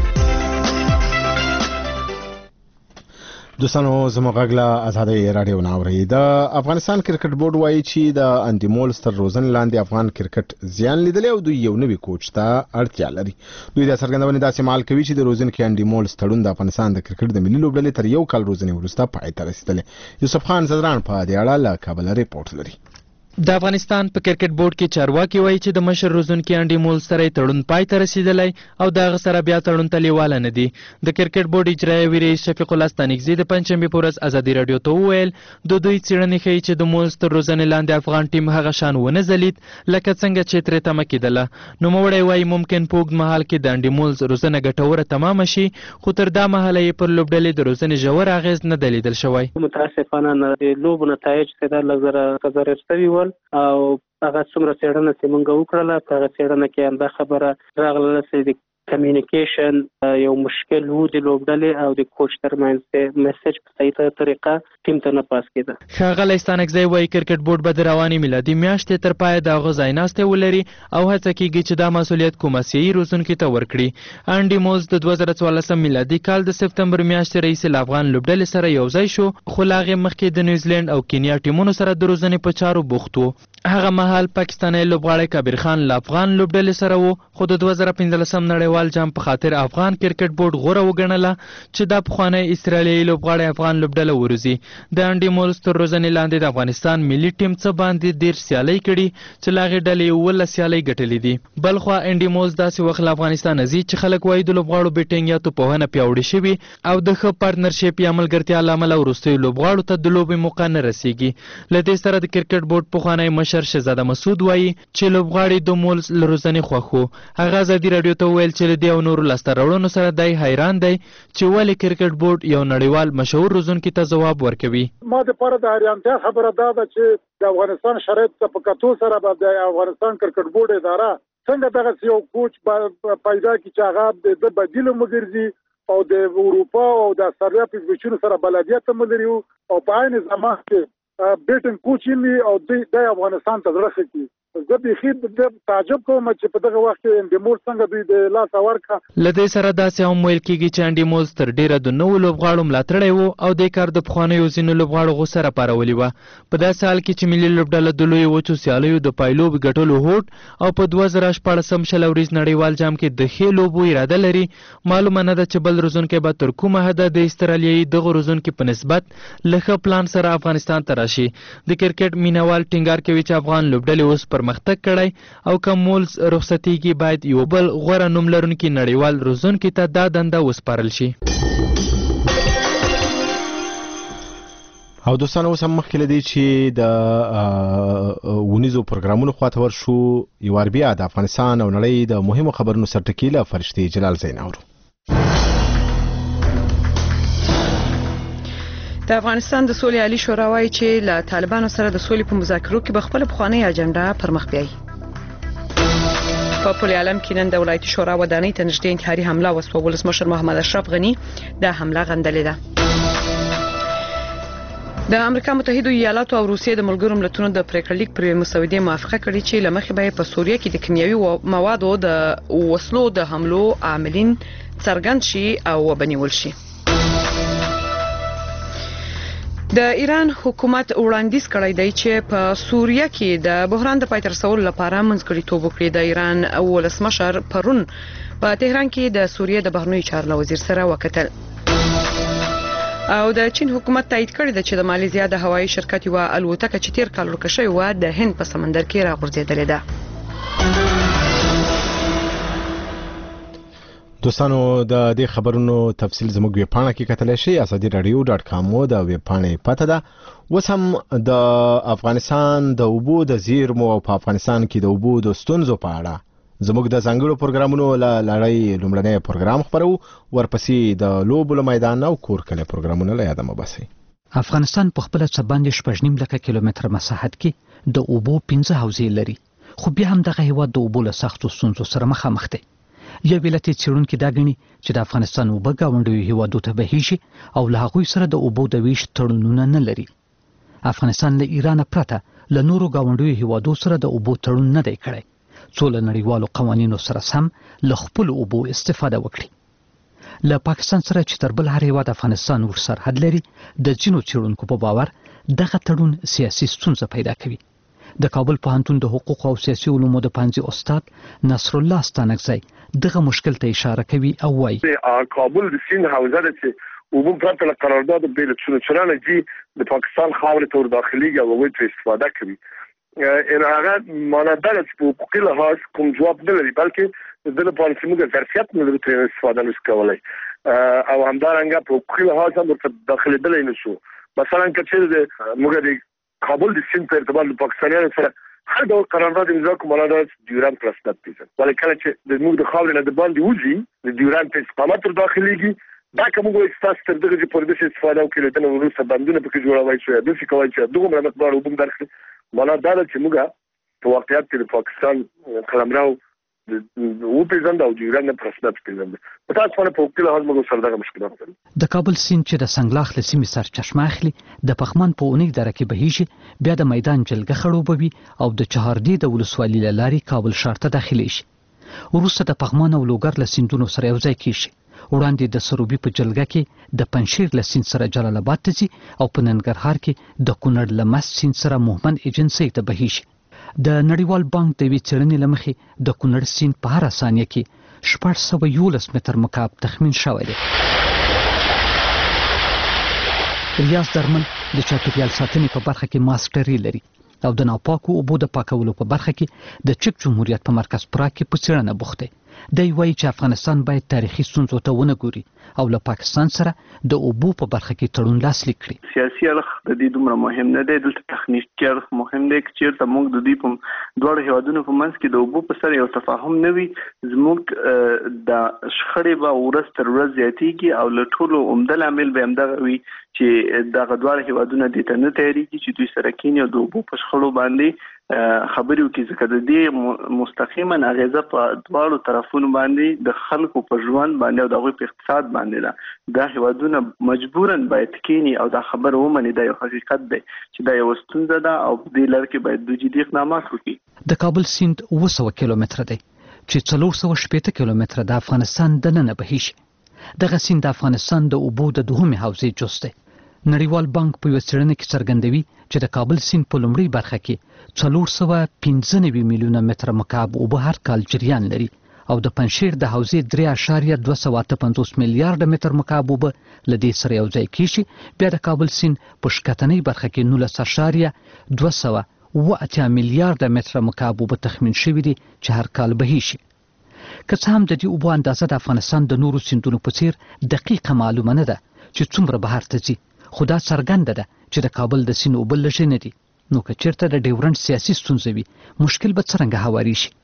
دوستانو زموږ غږ ازادي رادیو ناوړي. د افغانستان کرکټ بورډ وایي چې د اندیمول ستر روزن لاندې افغان کرکټ زیان لیدلی او دوی یو نوی کوچ ته اړتیا لري. دوی د څرګندونې داسې مال کوي چې د روزن کې اندیمول ستړون د افغانستان د کرکټ د ملي لوبډلې تر یو کال روزنې وروسته پای ته رسیدلی. یوسف خان زدران په دې اړه له کابل ریپورت لري. د افغانستان په کرکټ بورډ کې چارواکي وایي چې د مشر روزونکي انډي مول سره تړون پای ته رسیدلی او دغه سره بیا تړون ته لیواله نه دي. د کرکټ بورډ اجرایوي رئیس شفیق الله ستانکزي د پنځشنبې په ورځ ازادي رادیو ته وویل د دوی څېړنې ښیي چې د مول تر روزنې لاندې افغان ټیم هغه شان ونه ځلید لکه څنګه چې ترې تمه کېدله. نوموړی وایي ممکن په اوږد مهال کې د انډي مول روزنه ګټوره تمامه شي، خو تر دا مهاله یې پر لوبډلې د روزنې ژور اغېز نه دی لیدل شوی. متاسفانه د لوبو نتایج چې دا لږ زره شوي ول او هغه څومره څېړنه چې موږ وکړله په هغه څېړنه کې همدا خبره راغله چې د کمیونیکیشن یو مشکل وو د لوبډلې او د کوچ ترمنځ میسج په صحیح طریقه ټیم ته نه پاس کېده. ښاغلی ستانکزی وایي کرکټ بورډ به د روانې میلادي میاشتې تر پایه د هغه ځایناستې ولري او هڅه کېږي چې دا مسؤلیت کوم آسیایي روزونکي ته ورکړي. انډي مولز د 2014 میلادي کال د سپتمبر میاشتې رئیس له افغان لوبډلې سره یوځای شو، خو له هغې مخکې د نیوزیلینډ او کینیا ټیمونو سره د روزنې په چارو بوخت و. هغه مهال پاکستانی لوبغاړی کبیر خان له افغان لوبډلې سره و، خو د 2015 نړیوال جام په خاطر افغان کرکټ بورډ غوره وګڼله چې دا پخوانی استرالیایي لوبغاړی افغان لوبډله وروزي. د انډي مولز تر روزنې لاندې د افغانستان ملي ټیم څه باندې 10 سیالۍ کړي چې له هغې ډلې 11 سیالۍ ګټلې دي. بلخوا انډي مولز داسې وخت له افغانستان ځي چې خلک وایي د لوبغاړو بیټینګ یا توپوهنه پیاوړې شوي او د ښه پارتنرشپ یا ملګرتیا له امله وروستیو لوبغاړو ته د لوبې موقع نه رسیږي. له دې سره د کرکټ بورډ پخوانی مشر شهزاده مسعود وایي چې لوبغاړي د مولز له روزنې خوښ وو. هغه ازادي راډیو ته وویل چې له دې او نورو لاسته راوړنو سره دی حیران دی چې ولې کرکټ بورډ یو نړیوال مشهور روزونکي ته ځواب ورکوي. ما د پاره د حیرانتیا خبره دا ده چې د افغانستان شرایط په کتو سره به د افغانستان کرکټ بورډ اداره څنګه دغه یو کوچ پیدا کی چې هغه د بدیل مګرځي او د اروپا او د استرالیا په وچونو سره بلدیت ملري او په عین زمان کې بیټن کوچ وي او د افغانستان ته ورسېږي. زه بيخي تعجب کوم چې په دغه وخت کې انډي مول څنګه دوی د لاس ورکا. لدې سره داسې هم ویل کېږي چې انډي مول تر ډیره د نوو لوبغاړو ملاتړی وو او د کار د پخوانیو ځینو لوبغاړو غوسه راپارولې وه. په داسې حال کې چې ملي لوبډله د لویو وچو سیالیو د پایلوب ګټلو هوډ او په 2014 شل ورځ نړیوال جام کې د ښې لوبو اراده لري، معلومه نه ده چې بل روزونکی به تر کومه حده د استرالیایي دغه روزونکي په نسبت له ښه پلان سره افغانستان ته راشي. د کرکټ مینوال ټینګار کوي چې افغان لوبډلې اوس پرمختګ کړی او که مولز رخصتیږي باید یو بل غوره نوم لرونکي نړیوال روزونکي ته دا دنده وسپارل شي. او دوستانو اوس هم مخکې لدی چې د ونیزو پروګرامونو خواته ورشو یو بیا د افغانستان او نړۍ د مهمو خبرونو سرټکی له فرشتي جلال زین اورو. د افغانستان د سولې عالی شورا وايي چې له طالبانو سره د سولې په مذاکرو کې به خپل پخوانی اجنډا پر مخ بیایي. په پل علم کې نن د ولایتي شورا ودانۍ ته نږدې انتحاري حمله وسوه. ولسمشر محمد اشرف غنی د حمله غندلې ده. د امریکا متحده ایالاتو او روسیې د ملګرو ملتونو د پریکړه لیک پر مسودې موافقه کړې چې لمخې به په سوریه کې د کیمیاوي موادو د وسلو د حملو عاملین څرګند شي او وبنول شي. د ایران حکومت وړاندیز کړی دی چې په سوریه کې د بحران د پای ته رسولو لپاره منځګړیتوب وکړي. د ایران ولسمشر پرون په تهران کې د سوریه د بهرنیو چارو وزیر سره وکتل. او د چین حکومت تایید کړی دی چې د مالیزیا د هوایي شرکت یو الوتکه چې تیر کال ورکه شوې و د هند په سمندر کې راغورځېدلې ده. دوستانو د دې خبرونو تفصیل زموږ ویب پاڼه کې کتلی شئ. azadi.radio.com د ویب پاڼې پته ده. اوس هم د افغانستان د اوبو د زیرمو او په افغانستان کې د اوبو د ستونزو په اړه زموږ د ځانګړو پروګرامونو لړۍ لومړنی پروګرام خبرو. ورپسې د لوبو میدان او کور کله پروګرامونه له یاده مباسي. افغانستان په خپل څباندې 8.5 لک کیلومتر مساحت کې د اوبو 15 حوزې لري، خو بیا هم دغه هیواد د اوبو له سختو ستونزو سره مخامخ دی. یو ولایتي څېړونکي دا ګڼي چې د افغانستان اوبه ګاونډیو هیوادو ته بهیږي او له هغوی سره د اوبو د ویش تړونونه نه لري. افغانستان له ایران پرته له نورو ګاونډیو هیوادو سره د اوبو تړون نه دی کړی څو له نړیوالو قوانینو سره سم له خپل اوبو استفاده وکړي. له پاکستان سره چې تر بل هر هیواد افغانستان ور سرحد لري، د ځینو څېړونکو په باور دغه تړون سیاسي ستونزه پیدا کوي. د کابل پوهنتون د حقوق او سیاسي علومو د پانځي استاد نصر الله ستانکزی دغه مشکل ته اشاره کوي او وايي کابل د سین حوزه ده چې اوبو پرته له قرارداد بیل چونه جی د پاکستان خاورې ته ور داخليږي او وایي استفاده کوي. ان هغه معنا ده چې په حقوقي لحاظ کوم جواب نه لري، بلکې د لپاره چې موږ ظرفیت نه لرو ترې استفاده نشو کولای او همدارنګه په حقوقي لحاظ هم ورته داخلېدلی نشو. مثلا که د موږ د کابل د سیند په ارتباط د پاکستانیانو سره هر ډول قرارداد امضا کوو، معنا ده ډیورنډ پرسنت پیژن، ولې کله چې د موږ د خاورې نه د باندې وځي د ډیورنډ په استقامت ور داخليږي، دا کوم موږ ستاسو تر دغه چې پر دې استفاده وکړو د نورو څه بندونه پکې جوړوي شو د څه کوي چې دغه مقدار وبم درخه معنا دا چې موږ په واقعیت کې د پاکستان قلمرو او پیژند او ډیورنډ پرسنت پیژند. په تاسو باندې په وکیل حال موږ سره دغه مشکلات لري. د کابل سیند چې د سنگلاخ له سیمې سرچشمه اخلي د پخمن په اونۍ دره کې بهیږي، بیا د میدان جلګه خړوبوي او د چهاردی د ولسوالۍ لارې کابل ښار ته داخلي شي. وروسته د پخمن او لوګر له سیندونو سره یو ځای کیږي. وړاندې د سروبي په جلګه کې د پنشیر له سیند سره جلال آباد ته ځي او په ننګرهار کې د کونړ له مست سیند سره موهمن ایجنسۍ ته بهیږي. د نړیوال بانک د یوې څېړنې له مخې د کونړ سیند په هره ثانیه کې 611 متر مکعب تخمین شوی دی. ریاض درمن د چاپیریال ساتنې په برخه کې ماسټري لري او د ناپاکو اوبو د پاکولو په برخه کې د چک جمهوریت په مرکز پراګ کې په څېړنه بوخت دی. دی وایي چې افغانستان باید تاریخي ستونزو ته ونه ګوري او له پاکستان سره د اوبو په برخه کې تړون لاسلیک کړي. سیاسي اړخ د دې دومره مهم نه دی، دلته تخنیکي اړخ مهم دی. چې چېرته موږ د دې په دواړو هیوادونو په منځ کې د اوبو په سر یو تفاهم نه وي، زموږ د شخړې به ورځ تر ورځ زیاتېږي او له ټولو عمده لامل به همدغه وي چې دغه دواړه هیوادونه دې ته نه تیارېږي چې دوی سره کینی او د اوبو په شخړو باندې خبرې وکړي، ځکه د دې مستقیما اغیزه په دواړو طرفونو باندې د خلکو په ژوند باندې او د هغوی په اقتصاد باندې ده. دا هیوادونه مجبوراً باید کینی او دا خبره ومني، دا یو حقیقت دی چې دا یو ستونزه ده او په دې لړ کې باید دوی جدي اقدامات وکړي. د کابل سیند 200 کیلومتره دی چې 460 کیلومتره د افغانستان دننه بهیږي. دغه سیند د افغانستان د اوبو د دوهمې حوزې جز دی. نړیوال بانک په یو څېړنه کې څرګندوي چې د کابل سیند په لومړۍ برخه کې 495 میلیونه متر مکعب اوبه هر کال جریان لري او د پنشیر د حوزې 3.258 میلیارډ متر مکعب اوبه له دې سره یو ځای کیږي. بیا د کابل سیند په شکتنۍ برخه کې 19.2 میلیارډ متر مکعب اوبه تخمین شوي دي چې هر کال بهیږي. که څه هم د دې اوبو اندازه د افغانستان د نورو سیندونو په څیر دقیقه معلومه نه ده چې څومره بهر ته ځي، خو دا څرګنده ده چې د کابل د سیند اوبه لږې نه دي، نو که چیرته د ډیورنډ سیاسي ستونزه وي مشکل به څرنګه هواري شي؟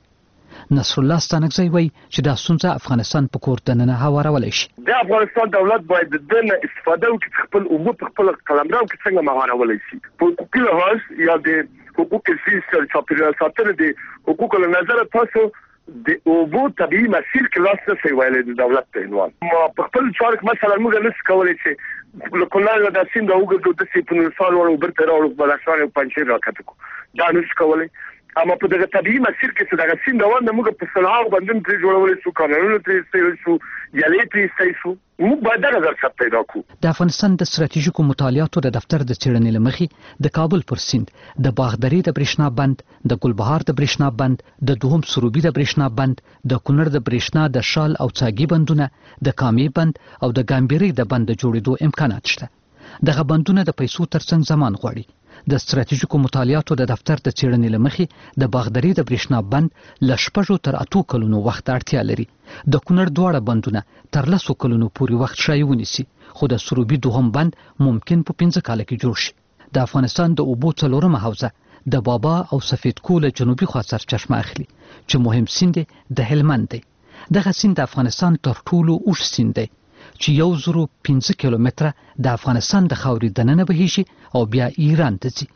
نصر الله ستانکزی وایي چې دا ستونزه افغانستان په کور دننه هوارولی شي. د افغانستان دولت باید د دې نه استفاده وکړي چې خپل اوبه په خپل قلمرو کې څنګه مهارولی شي. په حقوقي لحاظ یا د حقوق سیستم چاپیریال ساتنه د حقوقو له نظره تاسو د اوبو طبيعي مسیر کې لاس نه سی ویلې د دولت په عنوان. په خپل چارک مثلا موږ نه کولای چې له کولای د سیند اوګه د سیپونو سال ورو برته راو بلاشان او پنځه راکټو دا نش کولای. اما په دغه طبيعي مسیر کې چې دغه سیند روان د موږ په صلاح باندې پرې جوړول شو، قانونونه پرې استعمال شو، یالې پرې استعمال شو، موږ باید دا نظر ثبت پیدا کړو. د افغانستان د ستراتیژیکو مطالعاتو د دفتر د څېړنې لمخې د کابل پر سیند د باغدري د برېښنا بند، د ګلبهار د برېښنا بند، د دوهم سروبي د برېښنا بند، د کونړ د برېښنا د شال او څاګي بندونه، د کامې بند او د ګامبيري د بند د جوړېدو امکانات شته. دغه بندونه د پیسو ترڅنګ زمان غواړي. د ستراتیژیکو مطالعاتو د دفتر د څېړنې لمخې د باغدري د برېښنا بند ل 6 تر 8 کلونو وخت اړتیا لري. د کونړ دواړه بندونه تر 10 کلونو پورې وخت شای ونیسي، خو د سروبي دوهم بند ممکن په 15 کال کې جوړ شي. د افغانستان د اوبو څلورمه حوزه د بابا او سفید کول جنوبي خوا سرچشمه اخلي چې مهم سیند د هلمند دی. دغه سیند د افغانستان تر ټولو اوږد سیند دی چې 1015 کیلومتره د افغانستان د خاورې دننه بهیږي او بیا ایران ته ځي.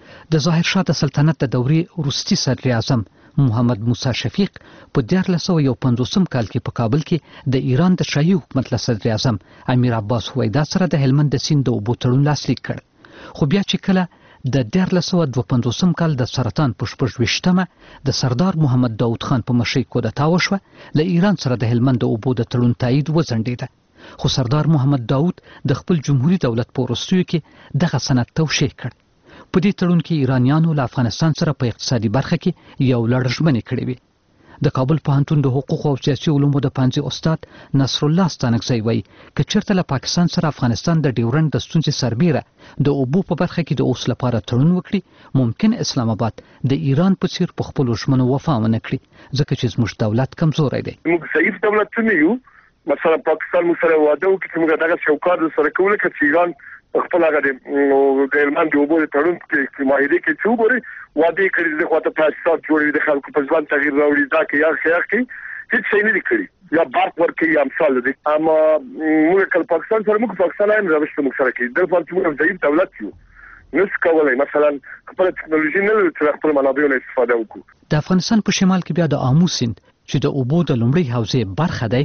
د ظاهر شاه د سلطنت د دورې وروستي صدر اعظم محمد موسی شفیق په 1950 کال کې په کابل کې د ایران د شاهي حکومت له صدر اعظم امیر عباس هویدا سره د هلمند د سیند د اوبو تړون لاسلیک کړ. خو بیا چې کله د 1952 کال د سرطان په 28مه د سردار محمد داود خان په مشرۍ کودتا وشوه، له ایران سره د هلمند د اوبو د تړون تایید وځنډېده. خو سردار محمد داود د خپل جمهوریت دولت په وروستیو کې دغه سند توشیح کړ. په دې تړون کې ایرانیانو له افغانستان سره په اقتصادي برخه کې یو لړ ژمنې کړې وې. د کابل پوهنتون د حقوق او سیاسي علومو د پانځي استاد نصر الله ستانکزی وایي که چېرته له پاکستان سره افغانستان د ډیورنډ د ستونزې سربیره د اوبو په برخه کې د اوس لپاره تړون وکړي، ممکن اسلام آباد د ایران په څیر په خپلو ژمنو وفا ونه کړي، ځکه چې زموږ دولت کمزوری دی. موږ ضعیف دولت نه یو. مثلا پاکستان مو سره واده وکړي چې موږ دغه شوکار سره کوله چې ایران خپل هغه د هلمند د اوبو د تړون کې معاهده کې چې وګوري واده کړي د خواته پاسپورت جوړوي د خلکو په ځوان تغییر راوړي دا کې یا خیر کې هیڅ شي نه کړی یا برق ورکړي یا مثال دي. اما موږ کله پاکستان سره موږ پاکستان هم راوښته موږ سره کې د فارسی موږ ضعیف دولت یو نس کولای مثلا خپل ټکنالوژي نه لري خپل منابعو نه استفاده وکړو. د افغانستان په شمال کې بیا د آمو سیند چې د اوبو د لومړۍ حوزې برخه دی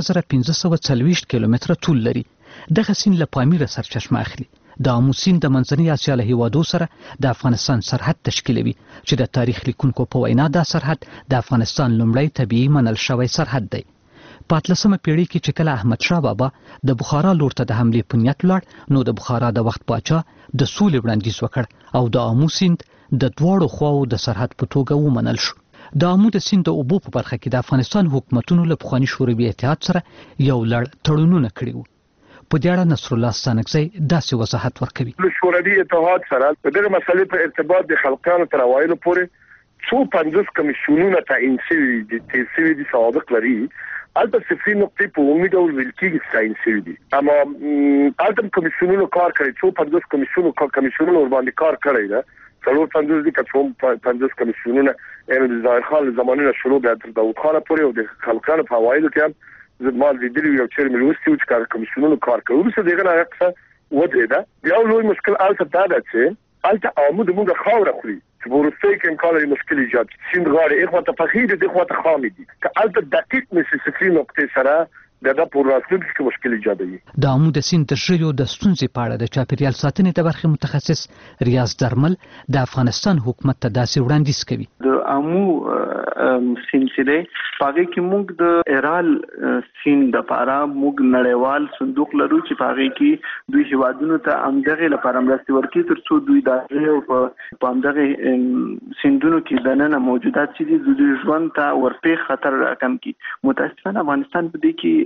2540 کیلومتره طول لري. دغه سیند له پامیره سرچشمه اخلي. د آمو سیند د منځنۍ اسیا له هیوادو سره د افغانستان سرحد تشکیلوي چې د تاریخ لیکونکو په وینا دا سرحد د افغانستان لومړی طبيعي منل شوی سرحد دی. په 18مه پیړۍ کې چې کله احمد شاه بابا د بخارا لور ته د حملې په نیت لاړ، نو د بخارا د وخت پاچا د سولې وړاندیز وکړ او د آمو سیند د دواړو خواو د سرحد په توګه ومنل شو. د آمو د سیند د اوبو په برخه کې د افغانستان حکومتونو له پخواني شوروي اتحاد سره یو لړ تړونونه کړي وو. په دې اړه نصر الله ستانکزی داسې وضاحت ورکوي. له شوروي اتحاد سره دغه مسلې په ارتباط د خلقانو تر اوایلو پورې 250 کمیسیونونه تعیین شوي دي چې سوابق لري. البته صفري نقطې په عمومي ډول ویل کېږي تعیین شوي دي، اما البته کمیسیونونو کار کوي. 250 کمیسیونونو ور باندې کار کړی دی. 450 دي که 50 کمیسیونونه یعنی د ظاهر خان زمانه شروع د داود خان پورې او د خلقانو په اوایلو کې هم زمال دي یو چیرې ملوستي چې کار کمیسیونونو کار کوي. څه دغه نه څه وځي دا یو لوی مشکل البته دا ده چې البته آمود موږ خاور خوري چې ورسته کې امکان لري مشکل ایجاد شي. سیند غاړي اخواته فخیر دي اخواته خام دي که البته دقیق نشي نقطې سره دا په راتلونکي کې مشکل ایجادوي. د آمو د سیند د ژویو د ستونزې په اړه د چاپیریال ساتنې د برخې متخصص ریاض درمل د افغانستان حکومت ته داسې وړاندیز کوي. د آمو سیند چې دی هغه کې موږ د ایرال سیند لپاره موږ نړیوال صندوق لرو چې هغه کې دوی هیوادونو ته همدغه لپاره مرستې ورکړي ترڅو دوی د په همدغه سیندونو کې دننه موجودات چې دي د ژوند ته ورپېښ خطر راکم کړي. متاسفانه افغانستان په دې کې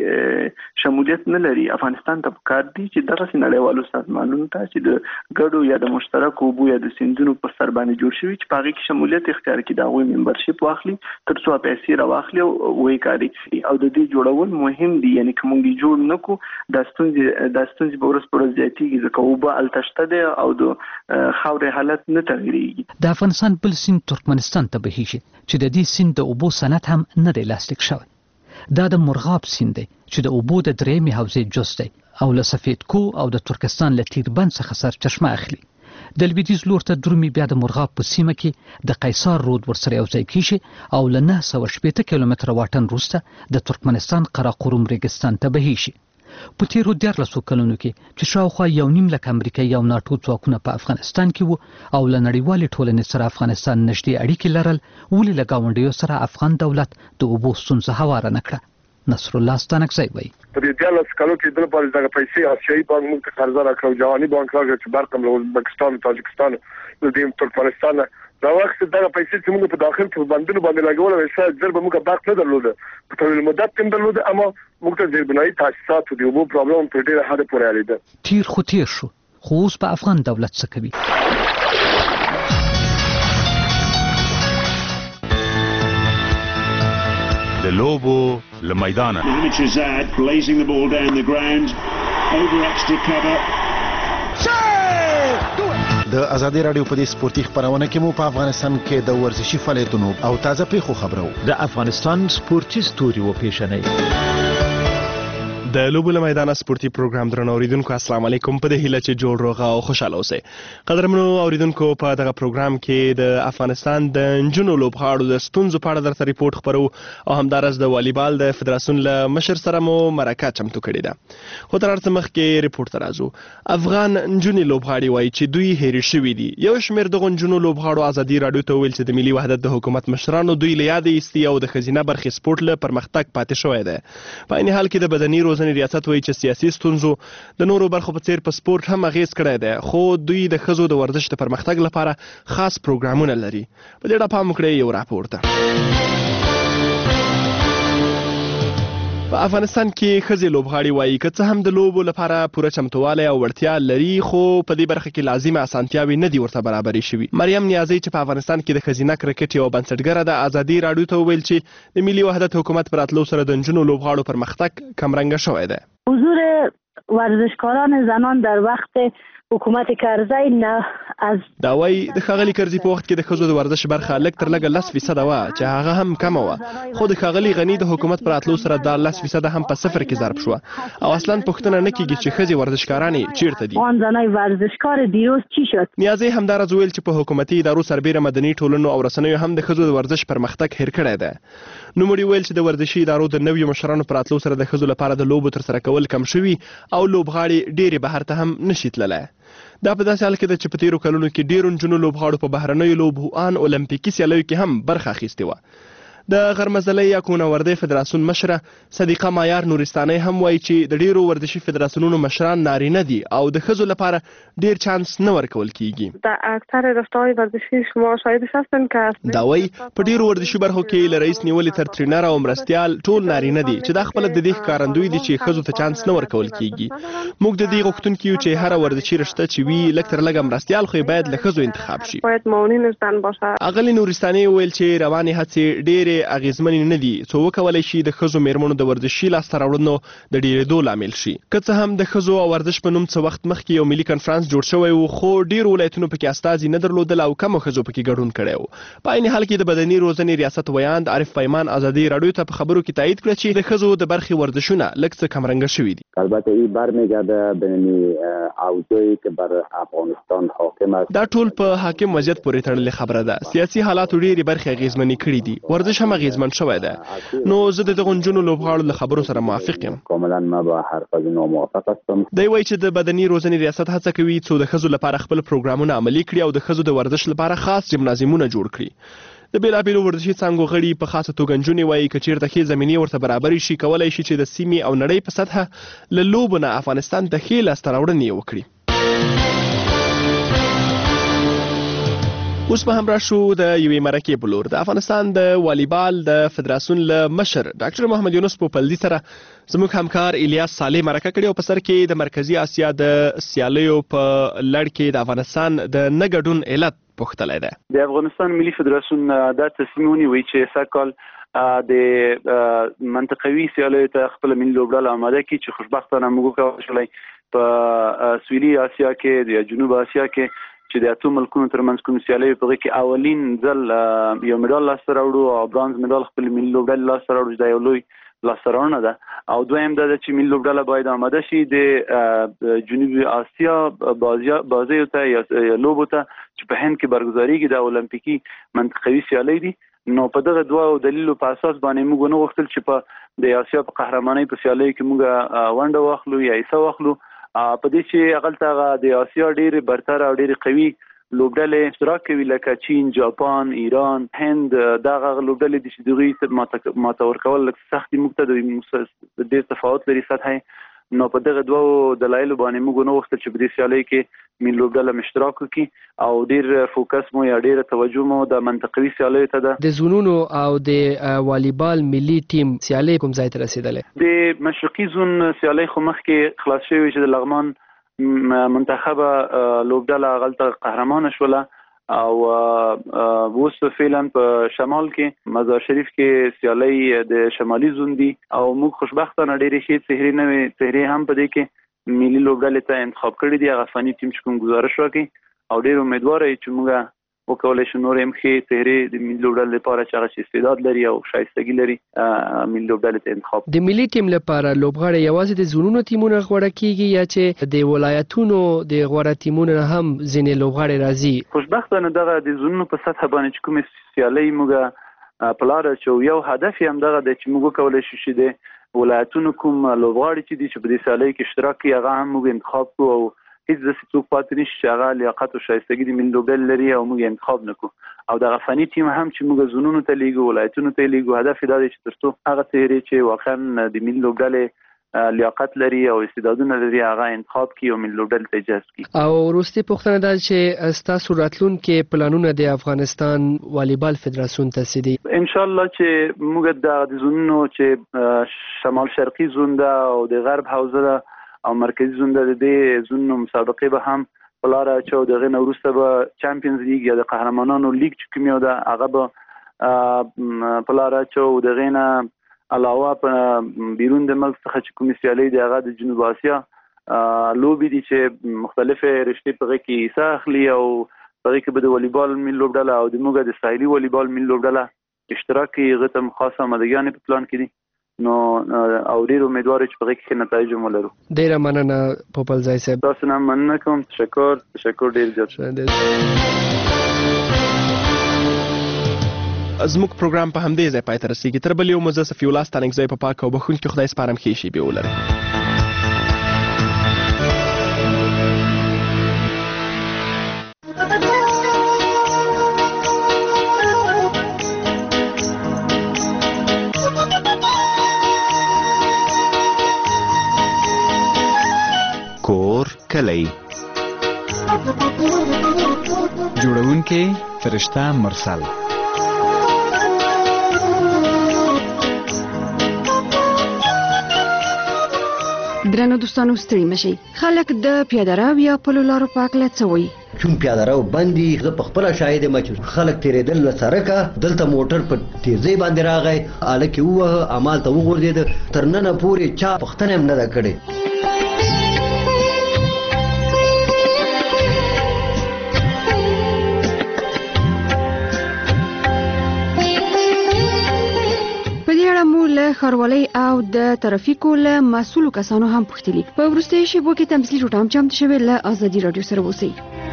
شمولیت نه لري. افغانستان ته پکار دي چې دغه نړیوالو سازمانونو ته چې د ګډو یا د مشترکو اوبو یا د سیندونو په سر باندې جوړ شوي چې په هغې کې شمولیت اختیار کړي، د هغوی ممبرشپ واخلي تر څو پیسې راواخلي او ویې کاري کړي. او د دې جوړول مهم دي، یعنې که موږ یې جوړ نه کړو دا ستونزې به ورځ په ورځ زیاتېږي، ځکه اوبه هلته شته دی او د خاورې حالت نه تغیرېږي. د افغانستان بل سیند ترکمنستان ته بهیږي چې د دې سیند د اوبو صنعت هم نه دی لاسلیک شوی. دا د مرغاب سیند دی چې د اوبو د درېیمې حوزې جز دی او له سفید کو او د ترکستان له تیربند څخه سرچشمه اخلي. د لویدیځ لور ته درومي بیا د مرغاب په سیمه کې د قیصار رود ورسره یوځای کیږي او له 960 کیلومتره واټن وروسته د ترکمنستان قراقرم ریګستان ته بهیږي. په تیرو 14 کلونو کې چې شاوخوا 1.5 لک امریکایي او ناټو ځواکونه په افغانستان کې وو او له نړیوالې ټولنې سره افغانستان نږدې اړیکې لرل، ولې له ګاونډیو سره افغان دولت د اوبو ستونزه هواره نه کړه؟ نصر الله ستانکزی وایي په دې 14 کالو کې د لپاره دغه پیسې آسیایي بانک موږ ته قرضه راکړو، جهاني بانک راکړو چې برقم له ازبکستان او تاجکستان د دې ترکمنستان دا وخت دغه پیسې چې موږ په داخل کې بندونو باندې لګول او شاید ځل به موږ برق نه درلوده، په طویل مدت کې درلوده، اما موږ ته زیربنایي تاسیسات د اوبو پرابلم په ډېره حد پورې اړیده. تیر خو تیر شو، خو اوس په افغان دولت څه کوي؟ د لوبو له میدانه د ازادي رادیو په دې سپورتي خبرونه کې مو په افغانستان کې د ورزشي فعالیتونو او تازه پیښو خبرو د افغانستان سپورتي ستوري و پیښنې د لوبو له میدانه سپورتي پروګرام درنو اوریدونکو السلام علیکم. په دې هیله چې جوړ روغه او خوشاله اوسئ. قدرمنو اوریدونکو په دغه پروګرام کې د افغانستان د نجونو لوبغاړو د ستونزو په اړه درته ریپورت خبرو او همدارس د والیبال د فدراسیون له مشر سره مو مرکه چمتو کړې ده. خو تر هر څه مخکې ریپورت ته راځو. افغان نجونې لوبغاړي وایي چې دوی هېرې شوي دي. یو شمېر دغو نجونو لوبغاړو ازادي راډیو ته وویل چې د ملي وحدت د حکومت مشرانو دوی له یاده ایستي او د ښځینه برخې سپورټ له پرمختګ پاتې شوی دی. په عین حال کې د بدني روزنې ریاست وایي چې سیاسي ستونزو د نورو برخو په څیر په سپورت هم اغیز کړی دی، خو دوی د ښځو د ورزش د پرمختګ لپاره خاص پروګرامونه لري. په دې اړه پام وکړئ یو راپور ته. په افغانستان کې ښځې لوبغاړي وایي که څه هم د لوبو لپاره پوره چمتووالی او وړتیا لري، خو په دې برخه کې لازمه اسانتیاوې نه دي ورته برابرې شوي. مریم نیازی چې په افغانستان کې د ښځینه کرکټ یوه بنسټګره ده ازادي راډیو ته وویل چې د ملي وحدت حکومت په راتلو سره د نجونو لوبغاړو پرمختګ کمرنګه شوی دی. حضور ورزشکاران زنان در وقت حکومت کرزی نه از دا وایي د ښاغلي کرزي په وخت کې د ښځو د ورزش برخه لږ تر لږه 10% وه چې هغه هم کمه وه، خو د ښاغلي غني د حکومت په راتلو سره دا 10% هم په صفر کې ضرب شوه او اصلا پوښتنه نه کیږي چې ښځې ورزشکارانې چیرته دي. آن زنای ورزشکار دیروز چی شد؟ نیازی همدارز ویل چې په حکومتي ادارو سربیره مدني ټولنو او رسنیو هم د ښځو د ورزش پرمختګ هیر کړی دی. نوموړي ویل چې د ورزشي ادارو د نویو مشرانو په راتلو سره د ښځو لپاره د لوبو ترسره کول کم شوي او لوبغاړي ډېرې بهر ته هم نشي تللی. دا په داسې حال کې ده چې په تیرو کلونو کې ډېرو نجونو لوبغاړو په بهرنیو لوبو ان اولمپیکي سیالیو کې هم برخه اخیستې وه. د غرمزلۍ یا کونوردۍ فدراسیون مشره صدیقه مایار نورستانۍ هم وایي چې د ډیرو ورزشي فدراسیونونو مشران نارینه دي او د ښځو لپاره ډیر چانس نه ورکول کیږي. در اکثر رشته‌های ورزشی شما شاهدش هستن که دا وایي په ډیرو ورزشي برخو کې له رئیس نیولې تر ټرینر او مرستیال ټول نارینه دي چې دا خپل د دې ښکارندوی دي چې ښځو ته چانس نه ورکول کیږي. موږ د دې غوښتونکو یو چې هر ورزشي رشته چې وي لږ تر لږه مرستیال خو باید له ښځو انتخاب شي. باید معاونین زن باشه. اغلی نورستانۍ ویل چې روانې هڅې ډېرې اغیزمنې نه دي څو وکولای شي د ښځو میرمنو د ورزشي لاسته راوړنو د ډېرېدو لامل شي. که څه هم د ښځو او ورزش په نوم څه وخت مخکې یو ملي کنفرانس جوړ شوی و، خو ډېرو ولایتونو پکې استازي نه درلودل او کمو ښځو پکې ګډون کړی و. په عین حال کې د بدني روزنې ریاست ویاند عارف پیمان ازادي راډیو ته په خبرو کې تایید کړه چې د ښځو د برخې ورزشونه لږ څه کمرنګه شوي دي. البته این برمیگرده به اوضاعی که بر افغانستان حاکم است. دا ټول په حاکم وضعیت پورې تړلې خبره ده. سیاسي حالاتو ډېرې برخې اغیزمنې کړي دي، ورزش هم اغیزمن شوی ده. نو زه د دغو نجونو لوبغاړو له خبرو سره موافق یم. کاملا ما با حرف از اینا موافق هستم. دی وایي چې د بدني روزنې ریاست هڅه کوي څو د ښځو لپاره خپل پروګرامونه عملي کړي او د ښځو د ورزش لپاره خاص جمنازیمونه جوړ کړي. د بېلابېلو ورزشي څانګو غړي په خاصه توګه نجونې وایي که چېرته ښې زمینې ورته برابرې شي کولی شي چې د سیمې او نړۍ په سطحه له لوبو نه افغانستان ته ښې لاسته راوړنې وکړي. اوس په همراه شو د یوې مرکې په لور د افغانستان د والیبال د فدراسیون له مشر ډاکټر محمد یونس پوپلزي سره زموږ همکار الیاس صالح مرکه کړې او په سر کې د مرکزی اسیا د سیالیو په لړ کې د افغانستان د نه ګډون علت پوښتلی دی. د افغانستان ملي فدراسیون دا تصمیم ونیوی چې سږکال د منطقوي سیالیو ته خپل ملي لوبډله آماده کړي چې خوشبختانه موږ وکولی په سویلي اسیا کې د جنوب اسیا کې چې د اتو ملکونو ترمنځ کوم سیالي په کې اولین ځل یو میډال لاسته راوړو او برانز میډال خپل ملي لوبډلې لاسته راوړو د یو لوی لاسته راوړنه ده او دویم دا چې ملي لوبډله باید آماده شي د جنوبي اسیا بازیو ته یا لوبو ته چې په هند کې برگزاریږي د اولمپیکي منطقوي سیالي دي. نو په دغه دوه دلیلو په اساس باندې موږ نه غوښتل چې په د اسیا په قهرمانۍ په سیالي کې موږ ونډه واخلو یا حصہ واخلو په دې چې اغلطه د اسیا ډېر برتر او ډېر قوي لوبډلې اشتراک کوي لکه چین، جاپان، ایران، هند. دغه لوبډلې د شدوی ماتور کول سختي موږ ته ډېر تفاوت لري سطحي. نو په دغه دوه دلایلو باندې موږ نه غوښتل چې په دې سیالۍ کې ملي لوبډله اشتراک وکړي او ډېر فوکس مو یا ډېر توجه مو د منطقوي سیالیو ته ده. د زونونو او د والیبال ملي ټیم سیالۍ کوم ځای ته رسیدلې؟ د مشرقي زون سیالۍ خو مخکې خلاص شوی چې د لغمان منتخبه لوبډله غلطه قهرمان شوله او اوس فعلا په شمال کې مزار شریف کې سیالۍ د شمالي زون دي او موږ خوشبختانه ډېرې ښې څهرې هم په دې کې ملي لوبډلې ته انتخاب کړي دي. هغه فني ټیم چې کوم ګزارش راکړي او ډېر امیدواره یو چې موږ وکولای شو نور هم ښې څهرې د ملي لوبډلې لپاره چې هغه استعداد لري او شایستګي لري ملي لوبډلې ته انتخاب. د ملي ټیم لپاره لوبغاړي یوازې د زونونو ټیمونه غوړه کیږي یا چې د ولایتونو د غوړه ټیمونه هم ځینې لوبغاړي راځي؟ خوشبختانه دغه د زونونو په سطح باندې چې کومې سیالۍ موږ په لاره چې یو هدف یې هم دغه دی چې موږ وکولی شو چې د ولایتونو کوم لوبغاړي چې دي چې په دې سیالۍ کې اشتراک کوي هغه هم موږ انتخاب کړو او هیڅ داسې څوک پاتې نشي چې هغه لیاقت او شایستګي د ملي لوبډلې لري او موږ انتخاب نه کړو او دغه فني ټیم هم چې موږ زونونو ته لیږو ولایتونو ته لیږو هدف یې دا دی چې تر څو هغه څهرې چې واقعا د ملي لوبډلې لیاقت لري او استعدادونه لري هغه انتخاب کړي او ملي لوبډلې ته جذب کړي. او وروستۍ پوښتنه دا چې ستاسو راتلونکي پلانونه د افغانستان والیبال فدراسیون ته څه دي؟ ان شاء الله چې موږ د زونونو چې شمال شرقي زون ده او د غرب حوزه ده او مرکزی زون د دې زونو مسابقې به هم په لاره چې دغه نه وروسته به چمپیونز لیگ یا د قهرمانانو لیگ چې کوم یو ده هغه به په لاره چې دغه نه علاوه په بیرون د ملک څخه چې کوم سیالي دی هغه د جنوب اسیا لوبي دي چې مختلفه رشتې په کې حصہ اخلي او په کې به د والیبال ملي لوبډله او د موږ د ساحلي والیبال ملي لوبډله اشتراک کوي غته خاصه مدګیان په پلان کې دي. نو او ډیر امیدوار چې په کې نتایج مولرو. ډیر مننه پوپلزی صاحب. تاسو نه مننه کوم. تشکر ډیر زیات. زموږ پروګرام په همدې ځای پای ته رسیږي. تر بل یو مزه صفي الله ستانک ځای په پاک او بخښونکي خدای سپارم ښې شي به ولرئ. کور کلی جوړونکې فرشته مرسل. درنو دوستانو ستړي مشي. خلک د پیاده رو یا پلو لارو په اړه څه وایي؟ چون پیاده رو بندي زه په خپل شاهد یم چې خلک تیرېدل له سړکه دلته موټر په تیزۍ باندې راغی الکه ووهه امال ته وغورځېد تر ننه پورې چا پوښتنه هم نه ده کړې. ښاروالۍ او د ترافیکو له مسؤلو کسانو هم پوښتلي. په وروستیو شیبو کې تمثیلي ټوټه هم چمتو شوې. له ازادي راډیو سره اوسئ.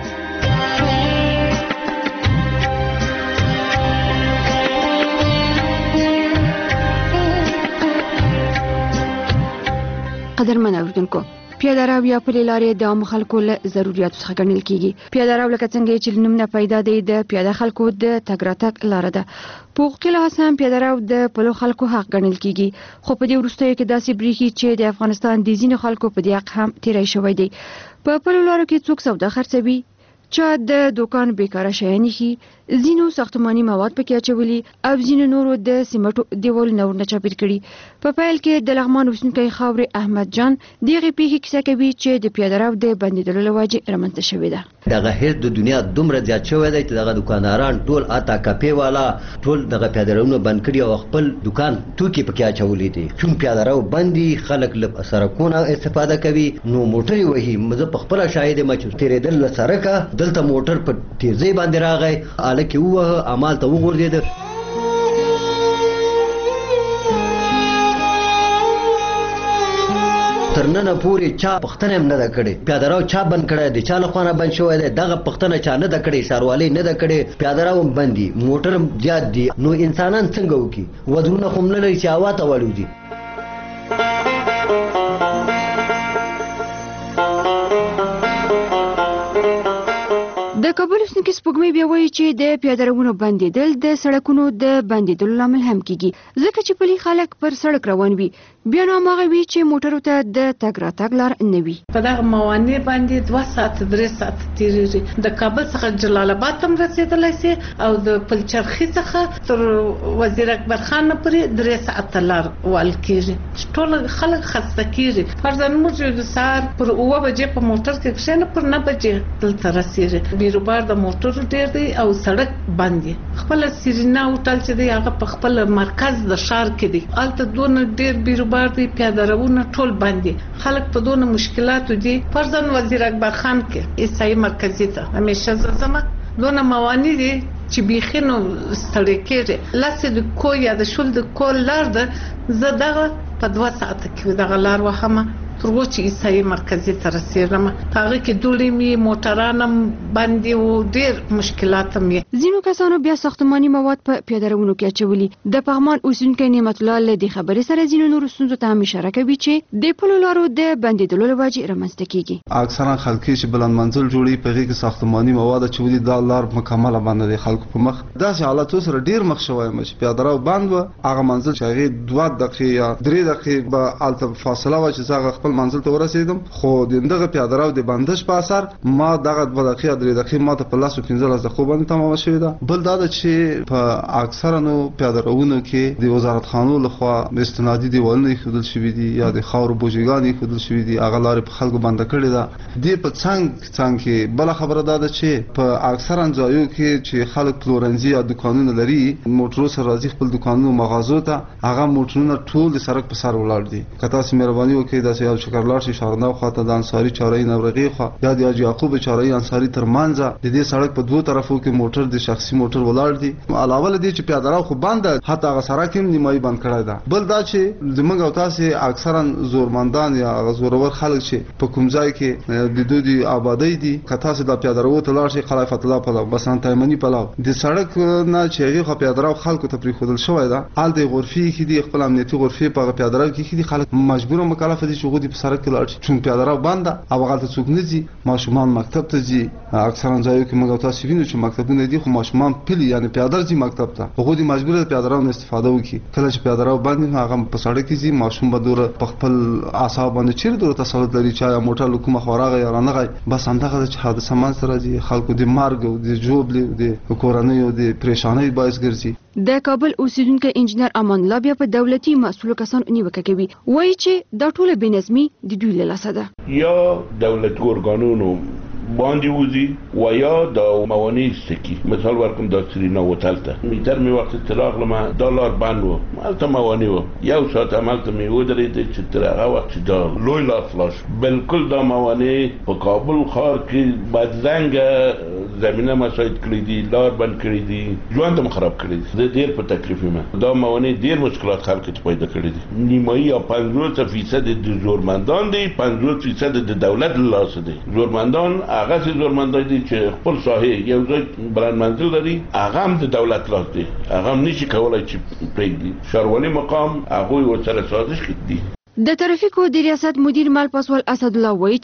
قدرمن اوریدونکو، پیاده رو یا پلي لارې د عامو خلکو له ضرورتو څخه ګڼل کیږي. پیاده رو لکه څنګه چې نوم نه پیدا دی د پیاده خلکو د تګ راتګ لاره ده. په حقوقي لحاظ هم پیاده رو د پلو خلکو حق ګڼل کیږي. خو په دې وروستیو کې داسې بریښي چې د افغانستان د ځینو خلکو په دې حق هم تیری شوی دی. په پلو لارو کې څوک سودا خرڅوي، چا د دوکان بیکاره شیان خي زینو ساختماني مواد پکې اچولي او زینو نورو د سیمټو دیوال نور نه چاپیر کړي. په پیل کې د لغمان اوسنکی خاوري احمد جان دغه پیښه کیسه کوي چې د پیاده‌رو د بندیدلو لوجه رامنځته شوې ده. دغه هیڅ د دنیا دومره زیات شوی دی چې دغه دکانداران ټول اتا کپې والا ټول دغه پیاده‌رونه بند کړي او خپل دکان توکي پکې اچولي دي. چون پیاده‌رو بندي خلک له سرکونو استفاده کوي نو موټر وهي مزه په خپل شاهد ما چې تیرېدل له سرکه دلته موټر په تیزی باندې راغی الکه وه عمل ته وګورځید. ترننه پوری چا پښتنه نه ده کړې پیاده‌رو چا بند کړی دی چا له خوا نه بند شوی دی دغه پښتنه چا نه ده کړې ښاروالۍ نه ده کړې پیاده‌رو بند دي موټر زیات دي نو انسانان څنګه وکړي ودرونه خو نه لري چې هوا ته وړو دي. د کابل اوسنیکي سپوږمۍ بیا وایي چې د پیاده‌روونو بندیدل د سړکونو د بندیدلو لامل هم کیږي ځکه چې پلي خلک پر سړک روان وي بیا نو هغه وی چې موټرو ته د تګ راتګ لار نه وي. په دغه موانع باندې 2 ساعت 3 ساعت تیریږي. د کابل څخه جلال آباد ته رسیدلای شي او د پلچرخي څخه تر وزیر اکبر خان پورې 3 ساعت لار وال کیږي. ټول خلک خسته کیږي. فرضاً موږ د سهار پر 9 بجې په موټر کې کښینه پر 9 بجې دلته رسیږي. بیروبار د موټر ډیر دی او سړک بند دی. خپل سیرینا هوټل چې دی هغه په خپل مرکز د شهر کې دی. الته دونه ډیر بیروبار دی پیاده‌روونه ټول بند دي. خلک په دونه مشکلاتو دي. فرضاً وزیر اکبر خان کې ایسای مرکزی ته همیشه زما دونه موانع دي چې بیخینو ستړي کېږي. لاسه د کو یا د شول د کول لار ده زه دغه په 2 ساعت کې دغه لار وهمه تر څو چې ایسای مرکزی ته رسیدم. هغه کې دوړې می موټرانم باندې او ډیر مشکلات مې. ځینو کسانو بیا ساختماني مواد په پیاده‌روونو کې اچولي. د پغمان اوسنکی نعمت الله له دې خبرې سره ځینو نور ستونزو ته هم اشاره کوي چې د پلو لارو د بندیدلو لوجه رامنځته کیږي. اکثرا خلک چې بلند منزل جوړي په کې ساختماني مواد اچولي دا لار مکمله باندې د خلکو په مخ داسې حالاتو سره ډیر مخ شوی چې پیاده‌رو بند و هغه منزل چې هغه 2 دقیقې یا 3 دقیقې به الته فاصله و چې هغه منزل ته ورسیدم خو دغه پیاده‌رو د بندش په اثر ما دغه 2 دقیقې 3 دقیقې ما ته په لاس 15 دقیقې باندې تمام شوې ده. بل دا چې په اکثره نو پیاده‌روونو کې د وزارت خانو لخوا استنادي دیوالونه خودل شوې دي یا د خاور بوجګانی خودل شوې دي هغه لارې په خلکو باندې کړې ده. د په څنګه کې بل خبره ده چې په اکثره ځایو کې چې خلک پلورنځي یا دکانونه لري موټرو سره راځي خپل دکانونو مغازو ته هغه موټرونه ټول د سړک په سر ولاړ دي. کته سي مهرباني وکړئ دا یو شکرلار شي شارناو خاطر د انصاری چارای نورغي خو یا د حاجی یعقوب چارای انصاری ترمنځ د دې سړک په 2 طرفو کې موټر د شخصي موټر ولاړ دي. علاوه له دې چې پیاده‌رو خو بند حتی هغه سړک هم نیمایي بند کړی ده. بل دا چې زموږ او تاسو اکثرا زورمندان یا زورور خلک چې په کوم ځای کې د دوی آبادی دي کته سي د پیاده‌رو ته لاړ شي خلافت الله په بسان تایمنی په د سړک نه چې هغه پیاده‌رو خلکو ته پری خودل شوی ده ال د غرفي کې د خپل امنیتي غرفي په پیاده‌رو کې دي خلک مجبور مکلف دي چې غوډي په سړک کې لاړ شي چون پیاده‌رو بند او هغه ته څوک نه ځي. ماشومان مکتب ته ځي اکثرا ځایو کې موږ تاسو وینو چې مکتبونه دي خو ماشومان پلی یعنی پیاده ځي مکتب ته غوډي مجبور پیاده‌رو نه استفاده وکړي. کله چې پیاده‌رو بند هغه په سړک کې ځي ماشوم به دور په خپل اعصاب باندې چیرې دور تسلط لري چې موټر لکومه خوراغه یا رانغه بس همدغه چې حادثه منځ راځي خلکو د مرګ او د جوړبل د کورنۍ او د پریشانۍ باعث ګرځي. د کابل اوسیدونکو انجنیر امان الله بیا په دولتي مسؤل کسانو نیوکه کوي وایي چې دا ټول بنظمي د دوی له لاسه ده. یا دولتي ارګانونو باندې وزي و یا د موانع سکی مثال ورکم د سرینا وتلته میتر می وخت تراغ لما دلار بند و البته موانع و یو ساعت عملته می ودرید چې تر هغه وخت دا لوی لا فلاش بالکل دا موانع په کابل ښار کې بدرنګ زمينه مساعد کړی دي لار بند کړی دي ژوند هم خراب کړی دي د ډیر په تکلیف ما دا موانع ډیر مشکلات خلک ته پیدا کړی دي. نیمایي یا 50% د زورمندان دي 50% د دولت لاس دي. زورمندان هغه سي زورمندای دي چې خپل ساحه یو ځای بلند منزل لري هغه هم د دولت لاس دي هغه هم نشي کولای چې پرېږدي. ښاروالي مقام هغه ورسره سازش کړي. د ترافیکو د ریاست مدیر مال پاسوال اسد الله وایي چې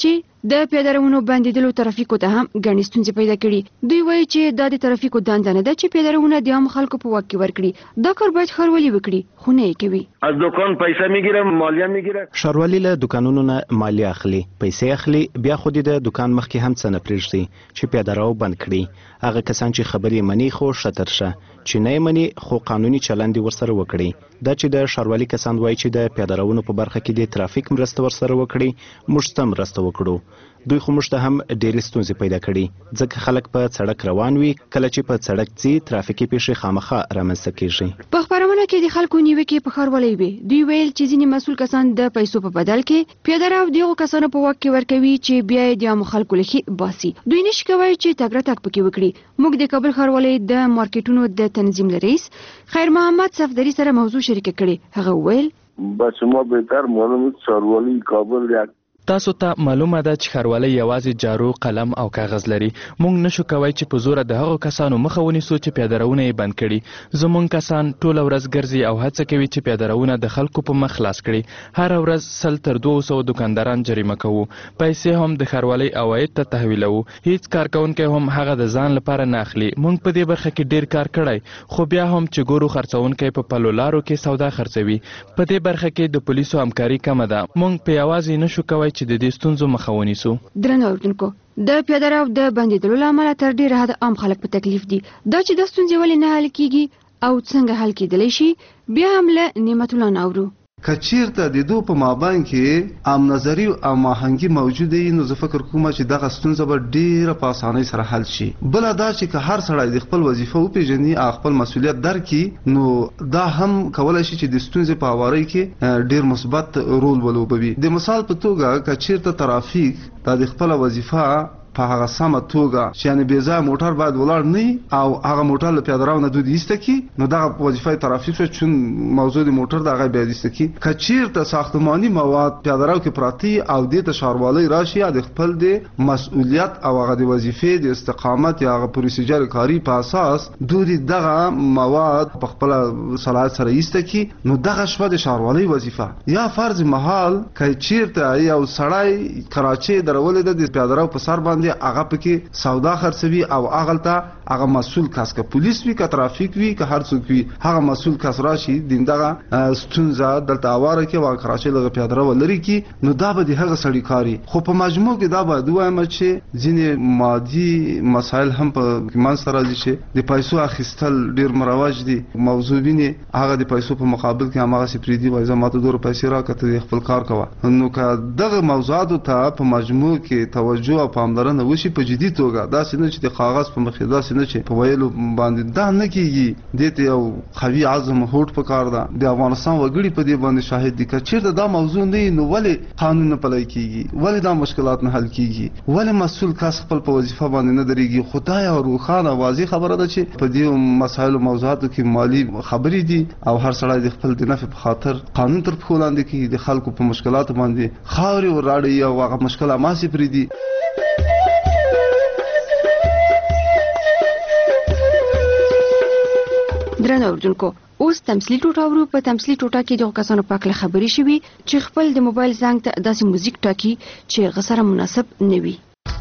د پیاده‌روونو بندیدلو ترافیکو ته هم ګڼې ستونزې پیدا کړي. دوی وایي چې دا د ترافیکو دنده نه ده چې پیاده‌روونه د عام خلکو په واک کې ورکړي. دا کار باید ښاروالي وکړي خو نه یې کوي. از دکان پیسه میگیره، مالیه میگیره. ښاروالي له دکانونو نه مالیه اخلي، پیسې اخلي، بیا خو د دکان مخکې هم څه نه پرېږدي چې پیاده‌رو بند کړي. هغه کسان چې خبرې مني خو شتر شه، چې نه مني خو قانوني چلند ورسره وکړي. دا چې د ښاروالي کسان وایي چې د پیاده‌روونو په برخه کې د ترافیک مرسته ورسره وکړي، موږ ته مرسته وکړو. دوی خو موږ ته هم ډېرې ستونزې پیدا کړي، ځکه خلک په سړک روان وي، کله چې په سړک ځي ترافیکي پیښې خامخا رامنځته کیږي. په خبرونه کې د خلکو نیوکې په ښاروالۍ وي. دوی ویل چې ځینې مسؤل کسان د پیسو په بدل کې پیاده‌رو دغو کسانو په واک کې ورکوي چې بیا یې د عامو خلکو لخوا باسي. دوی نشي کولی چې تګ راتګ پکې وکړي. موږ د کابل ښاروالۍ د مارکیټونو د تنظیم رئیس خیر محمد صفدري سره موضوع شریکه کړې. هغه ویل بس ما بهتر معلوم ښاروالۍ کابل یک تاسو ته معلومه ده چې ښاروالۍ یوازې جارو، قلم او کاغذ لري. موږ نشو کولی چې په زوره د هغو کسانو مخه ونیسو چې پیاده‌روونه یې بند کړي. زموږ کسان ټوله ورځ ګرځي او هڅه کوي چې پیاده‌روونه د خلکو په مخ خلاص کړي. هره ورځ 100 تر 200 دکانداران جریمه کوو. پیسې هم د ښاروالۍ عواید ته تحویلوو. هیڅ کارکونکی هم هغه د ځان لپاره نه اخلي. موږ په دې برخه کې ډیر کار کړی، خو بیا هم چې ګورو خرڅونکی په پلو لارو کې سودا خرڅوي. په دې برخه کې د پولیسو همکاري کمه ده. موږ په یوازې نشو کولی چې د دې ستونزو مخه ونیسو. درنو اوریدونکو، د پیاده‌رو د بندیدلو له امله تر ډیره حده عام خلک په تکلیف دي. دا چې د ستونزې ولې نه حل کیږي او څنګه حل کېدلی شي، بیا هم له نعمت الله نه اورو. کچیرته د دوه په مابین کې عام نظری او ماهنګي موجوده وي، نو زه فکر کوم چې دغه ستونزه به ډیره په اسانۍ سره حل شي. بل دا چې که هر سړی د خپل وظیفه وپیژني او خپل مسؤلیت درکړي، نو دا هم کولای شي چې د ستونزې په هواري کې ډیر مثبت رول ولوبوي. د مثال په توګه کچیرته ترافیک د خپل وظیفه په هغه سمه توګه چې یعنی بې ځایه موټر باید ولاړ نه او هغه موټر له پیاده‌رو نه دود ایسته کی، نو دغه وظیفه ترافیک شو چون موضوع د موټر دغه بیا ایسته کی. کچیرته ساختماني مواد پیاده‌رو کې پراتی او د ښاروالۍ راشي د خپل د مسؤلیت او هغه د وظیفې د استقامت یا هغه پروسیجر کاری په اساس دود دغه مواد په خپل صلاحیت سره ایسته کی، نو دغه شوه د ښاروالۍ وظیفه. یا فرض محال کچیرته یو سړی کراچي درولې د پیاده‌رو په سر باندې هغه پکې سودا خرڅوي او هغه هغه مسؤل کس که پولیس وي که ترافیک وي که هر څوک وي، هغه مسؤل کس راشي دغه ستونزه دلته اواره کې او کراچي لږ پیاده‌رو لري کی، نو دا به د هغه سړي کاری. خو په مجموع کې دا باید وایم چې ځینې مادي مسایل هم په منځ راځي چې د پیسو اخیستل ډیر مروج دي. موضوع ویني هغه د پیسو په مقابل کې هماغه سي پریدي وایي زما ته 2 پیسې راکته خپل کار کوه. نو که دغه موضوعات ته په مجموع کې توجه او پاملرنه وشي په جدي توګه، دا څنګه چې د کاغذ په مخې دا څنګه چې په ویلو باندې دا نه کیږي. دته یو قوي عزم هوټ په کار ده. د افغانستان وګړي په دې باندې شاهد دي چې چیرته دا موضوع نه نو ولې قانون نه پلی کیږي، ولې دا مشکلات نه حل کیږي، ولې مسؤل کس خپل په وظیفه باندې نه درېږي. خدای او روخانه واضح خبره ده چې په دې مسایل او موضوعاتو کې مالی خبرې دي او هر سړی د خپل د نفع په خاطر قانون تر پښو لاندې کوي، د خلکو په مشکلات باندې خاوري وراړي او هغه مشکل اماسي پریدي. درنو اوریدونکو، اوس تمثیلي ټوټه ورو. په تمثیلي ټوټه کې د کسانو په اړه خبرې شوي چې خپل د موبایل زنګ ته داسې موزیک ټاکي چې غسره مناسب نه وي.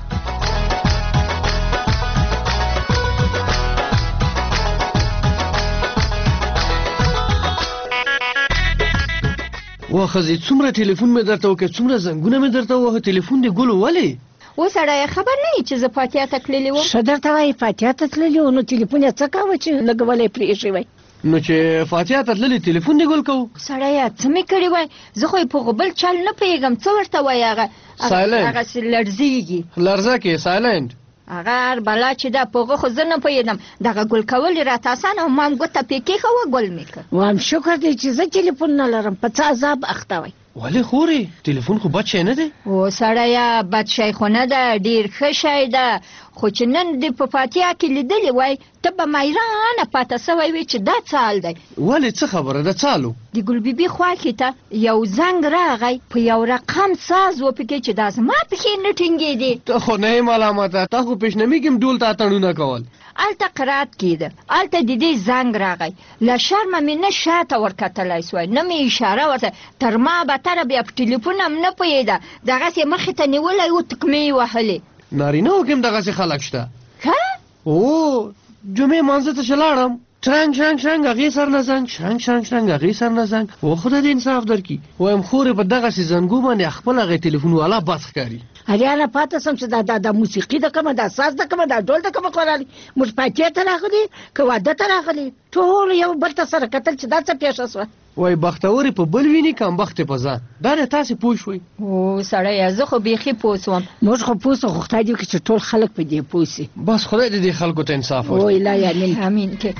واخذ څومره ټلیفون مې درته وکړ، څومره زنګونه مې درته ووهه، ټلیفون دې ګلو ولې؟ و سړی خبر نه چې زه فاتحه ته تللی وم. ښه درته وایي فاتحه ته تللی و، نو ټلیفون یې څه کاوه چې لګولی پرېښی وی؟ نو چې فاتحه ته تللی ټلیفون دې ګل کوو. سړیه څه مې کړي وای، زه خو یې په غبل چل نه پوهېږم. څه ورته وایي هغه هغسې لړزېږي. لړزه کې سایلنټ هغه هر بلا چې ده په هغه خو زه نه پوهېدم. دغه ګل کول یې راته اسانه او ما هم ګوته پې کېښوه ګل مې کړ. وایم شکر دی چې زه ټلیفون نه لرم، په څه عذاب اخته وی. ولې خورې ټلیفون خو بد شی نه دی. او سړیه بد شی خو نه ده، ډېر ښه شی ده. خو چې نن دې په فاتحه کې لیدلی وای ته به میرانه پاته سوی وي چې دا څه حال دی. ولې څه خبره ده څه حالو؟ د ګل بیبي خواښې ته یو زنګ راغی په یو رقم ساز وپکې چې دا زما پښې نه ټینګېدې. ته خو نه یې ملامته، تا خو پیشنمي کې هم ډول ته اتڼونه کول. الته قرات کېده الته د دې زنګ راغی له شرمه مې نه شاته ورکتلی سوی نه مې اشاره ورته تر ما بتره بیا په ټلیفون هم نه پوهېده دغسې مخې ته نیولی و تکمې یې وهلې نارینه وو کې هم دغسې خلک شته که او جمعې مانځه ته چې لاړم شرنګ شرنګ شرنګ هغې سر نه زنګ شرنګ شرنګ شرنګ هغې سر نه زنګ و خدای دې انصاف درکړي وایم خورې په دغسې زنګو باندې خپل هغې ټلیفون والا بد ښکاري هریانه پاته سم چې دا موسیقي د کومه دا ساز د کومه دا ډول د کومه قرالي موږ پاتې ته راغلي که واده ته راغلي ټول یو بل ته سره کتل چې دا څه پیښه شوه وای بختورې په بل ویني کمبختې په ځان دا دی تاسې پوه شوئ او سړیه زه خو بیخي پوه سوم موږ خو پوه سو خو خدای دې وکړي چې ټول خلک په دې پوه سي بس خدای دې دې خلکو ته انصاف ورکړي وای لا یامین امین کې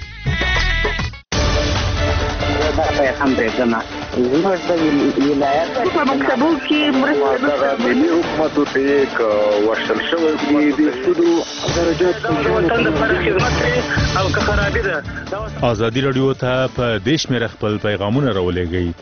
پیغام دیدم زموږ د ولایت په مکتبو کې مرسته ملي حکومتو ته یک ورشل شوی دی د سودو درجات وطن لپاره خدمت کوي او که خرابي ده ازادي رادیو ته په دیش مې خپل پیغامونه راولېږئ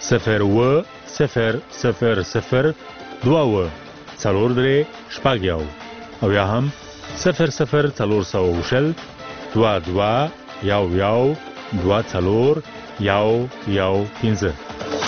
01000 2 څلور درې شپږ یو او یا هم 00400 22 یو 2 څلور یو 15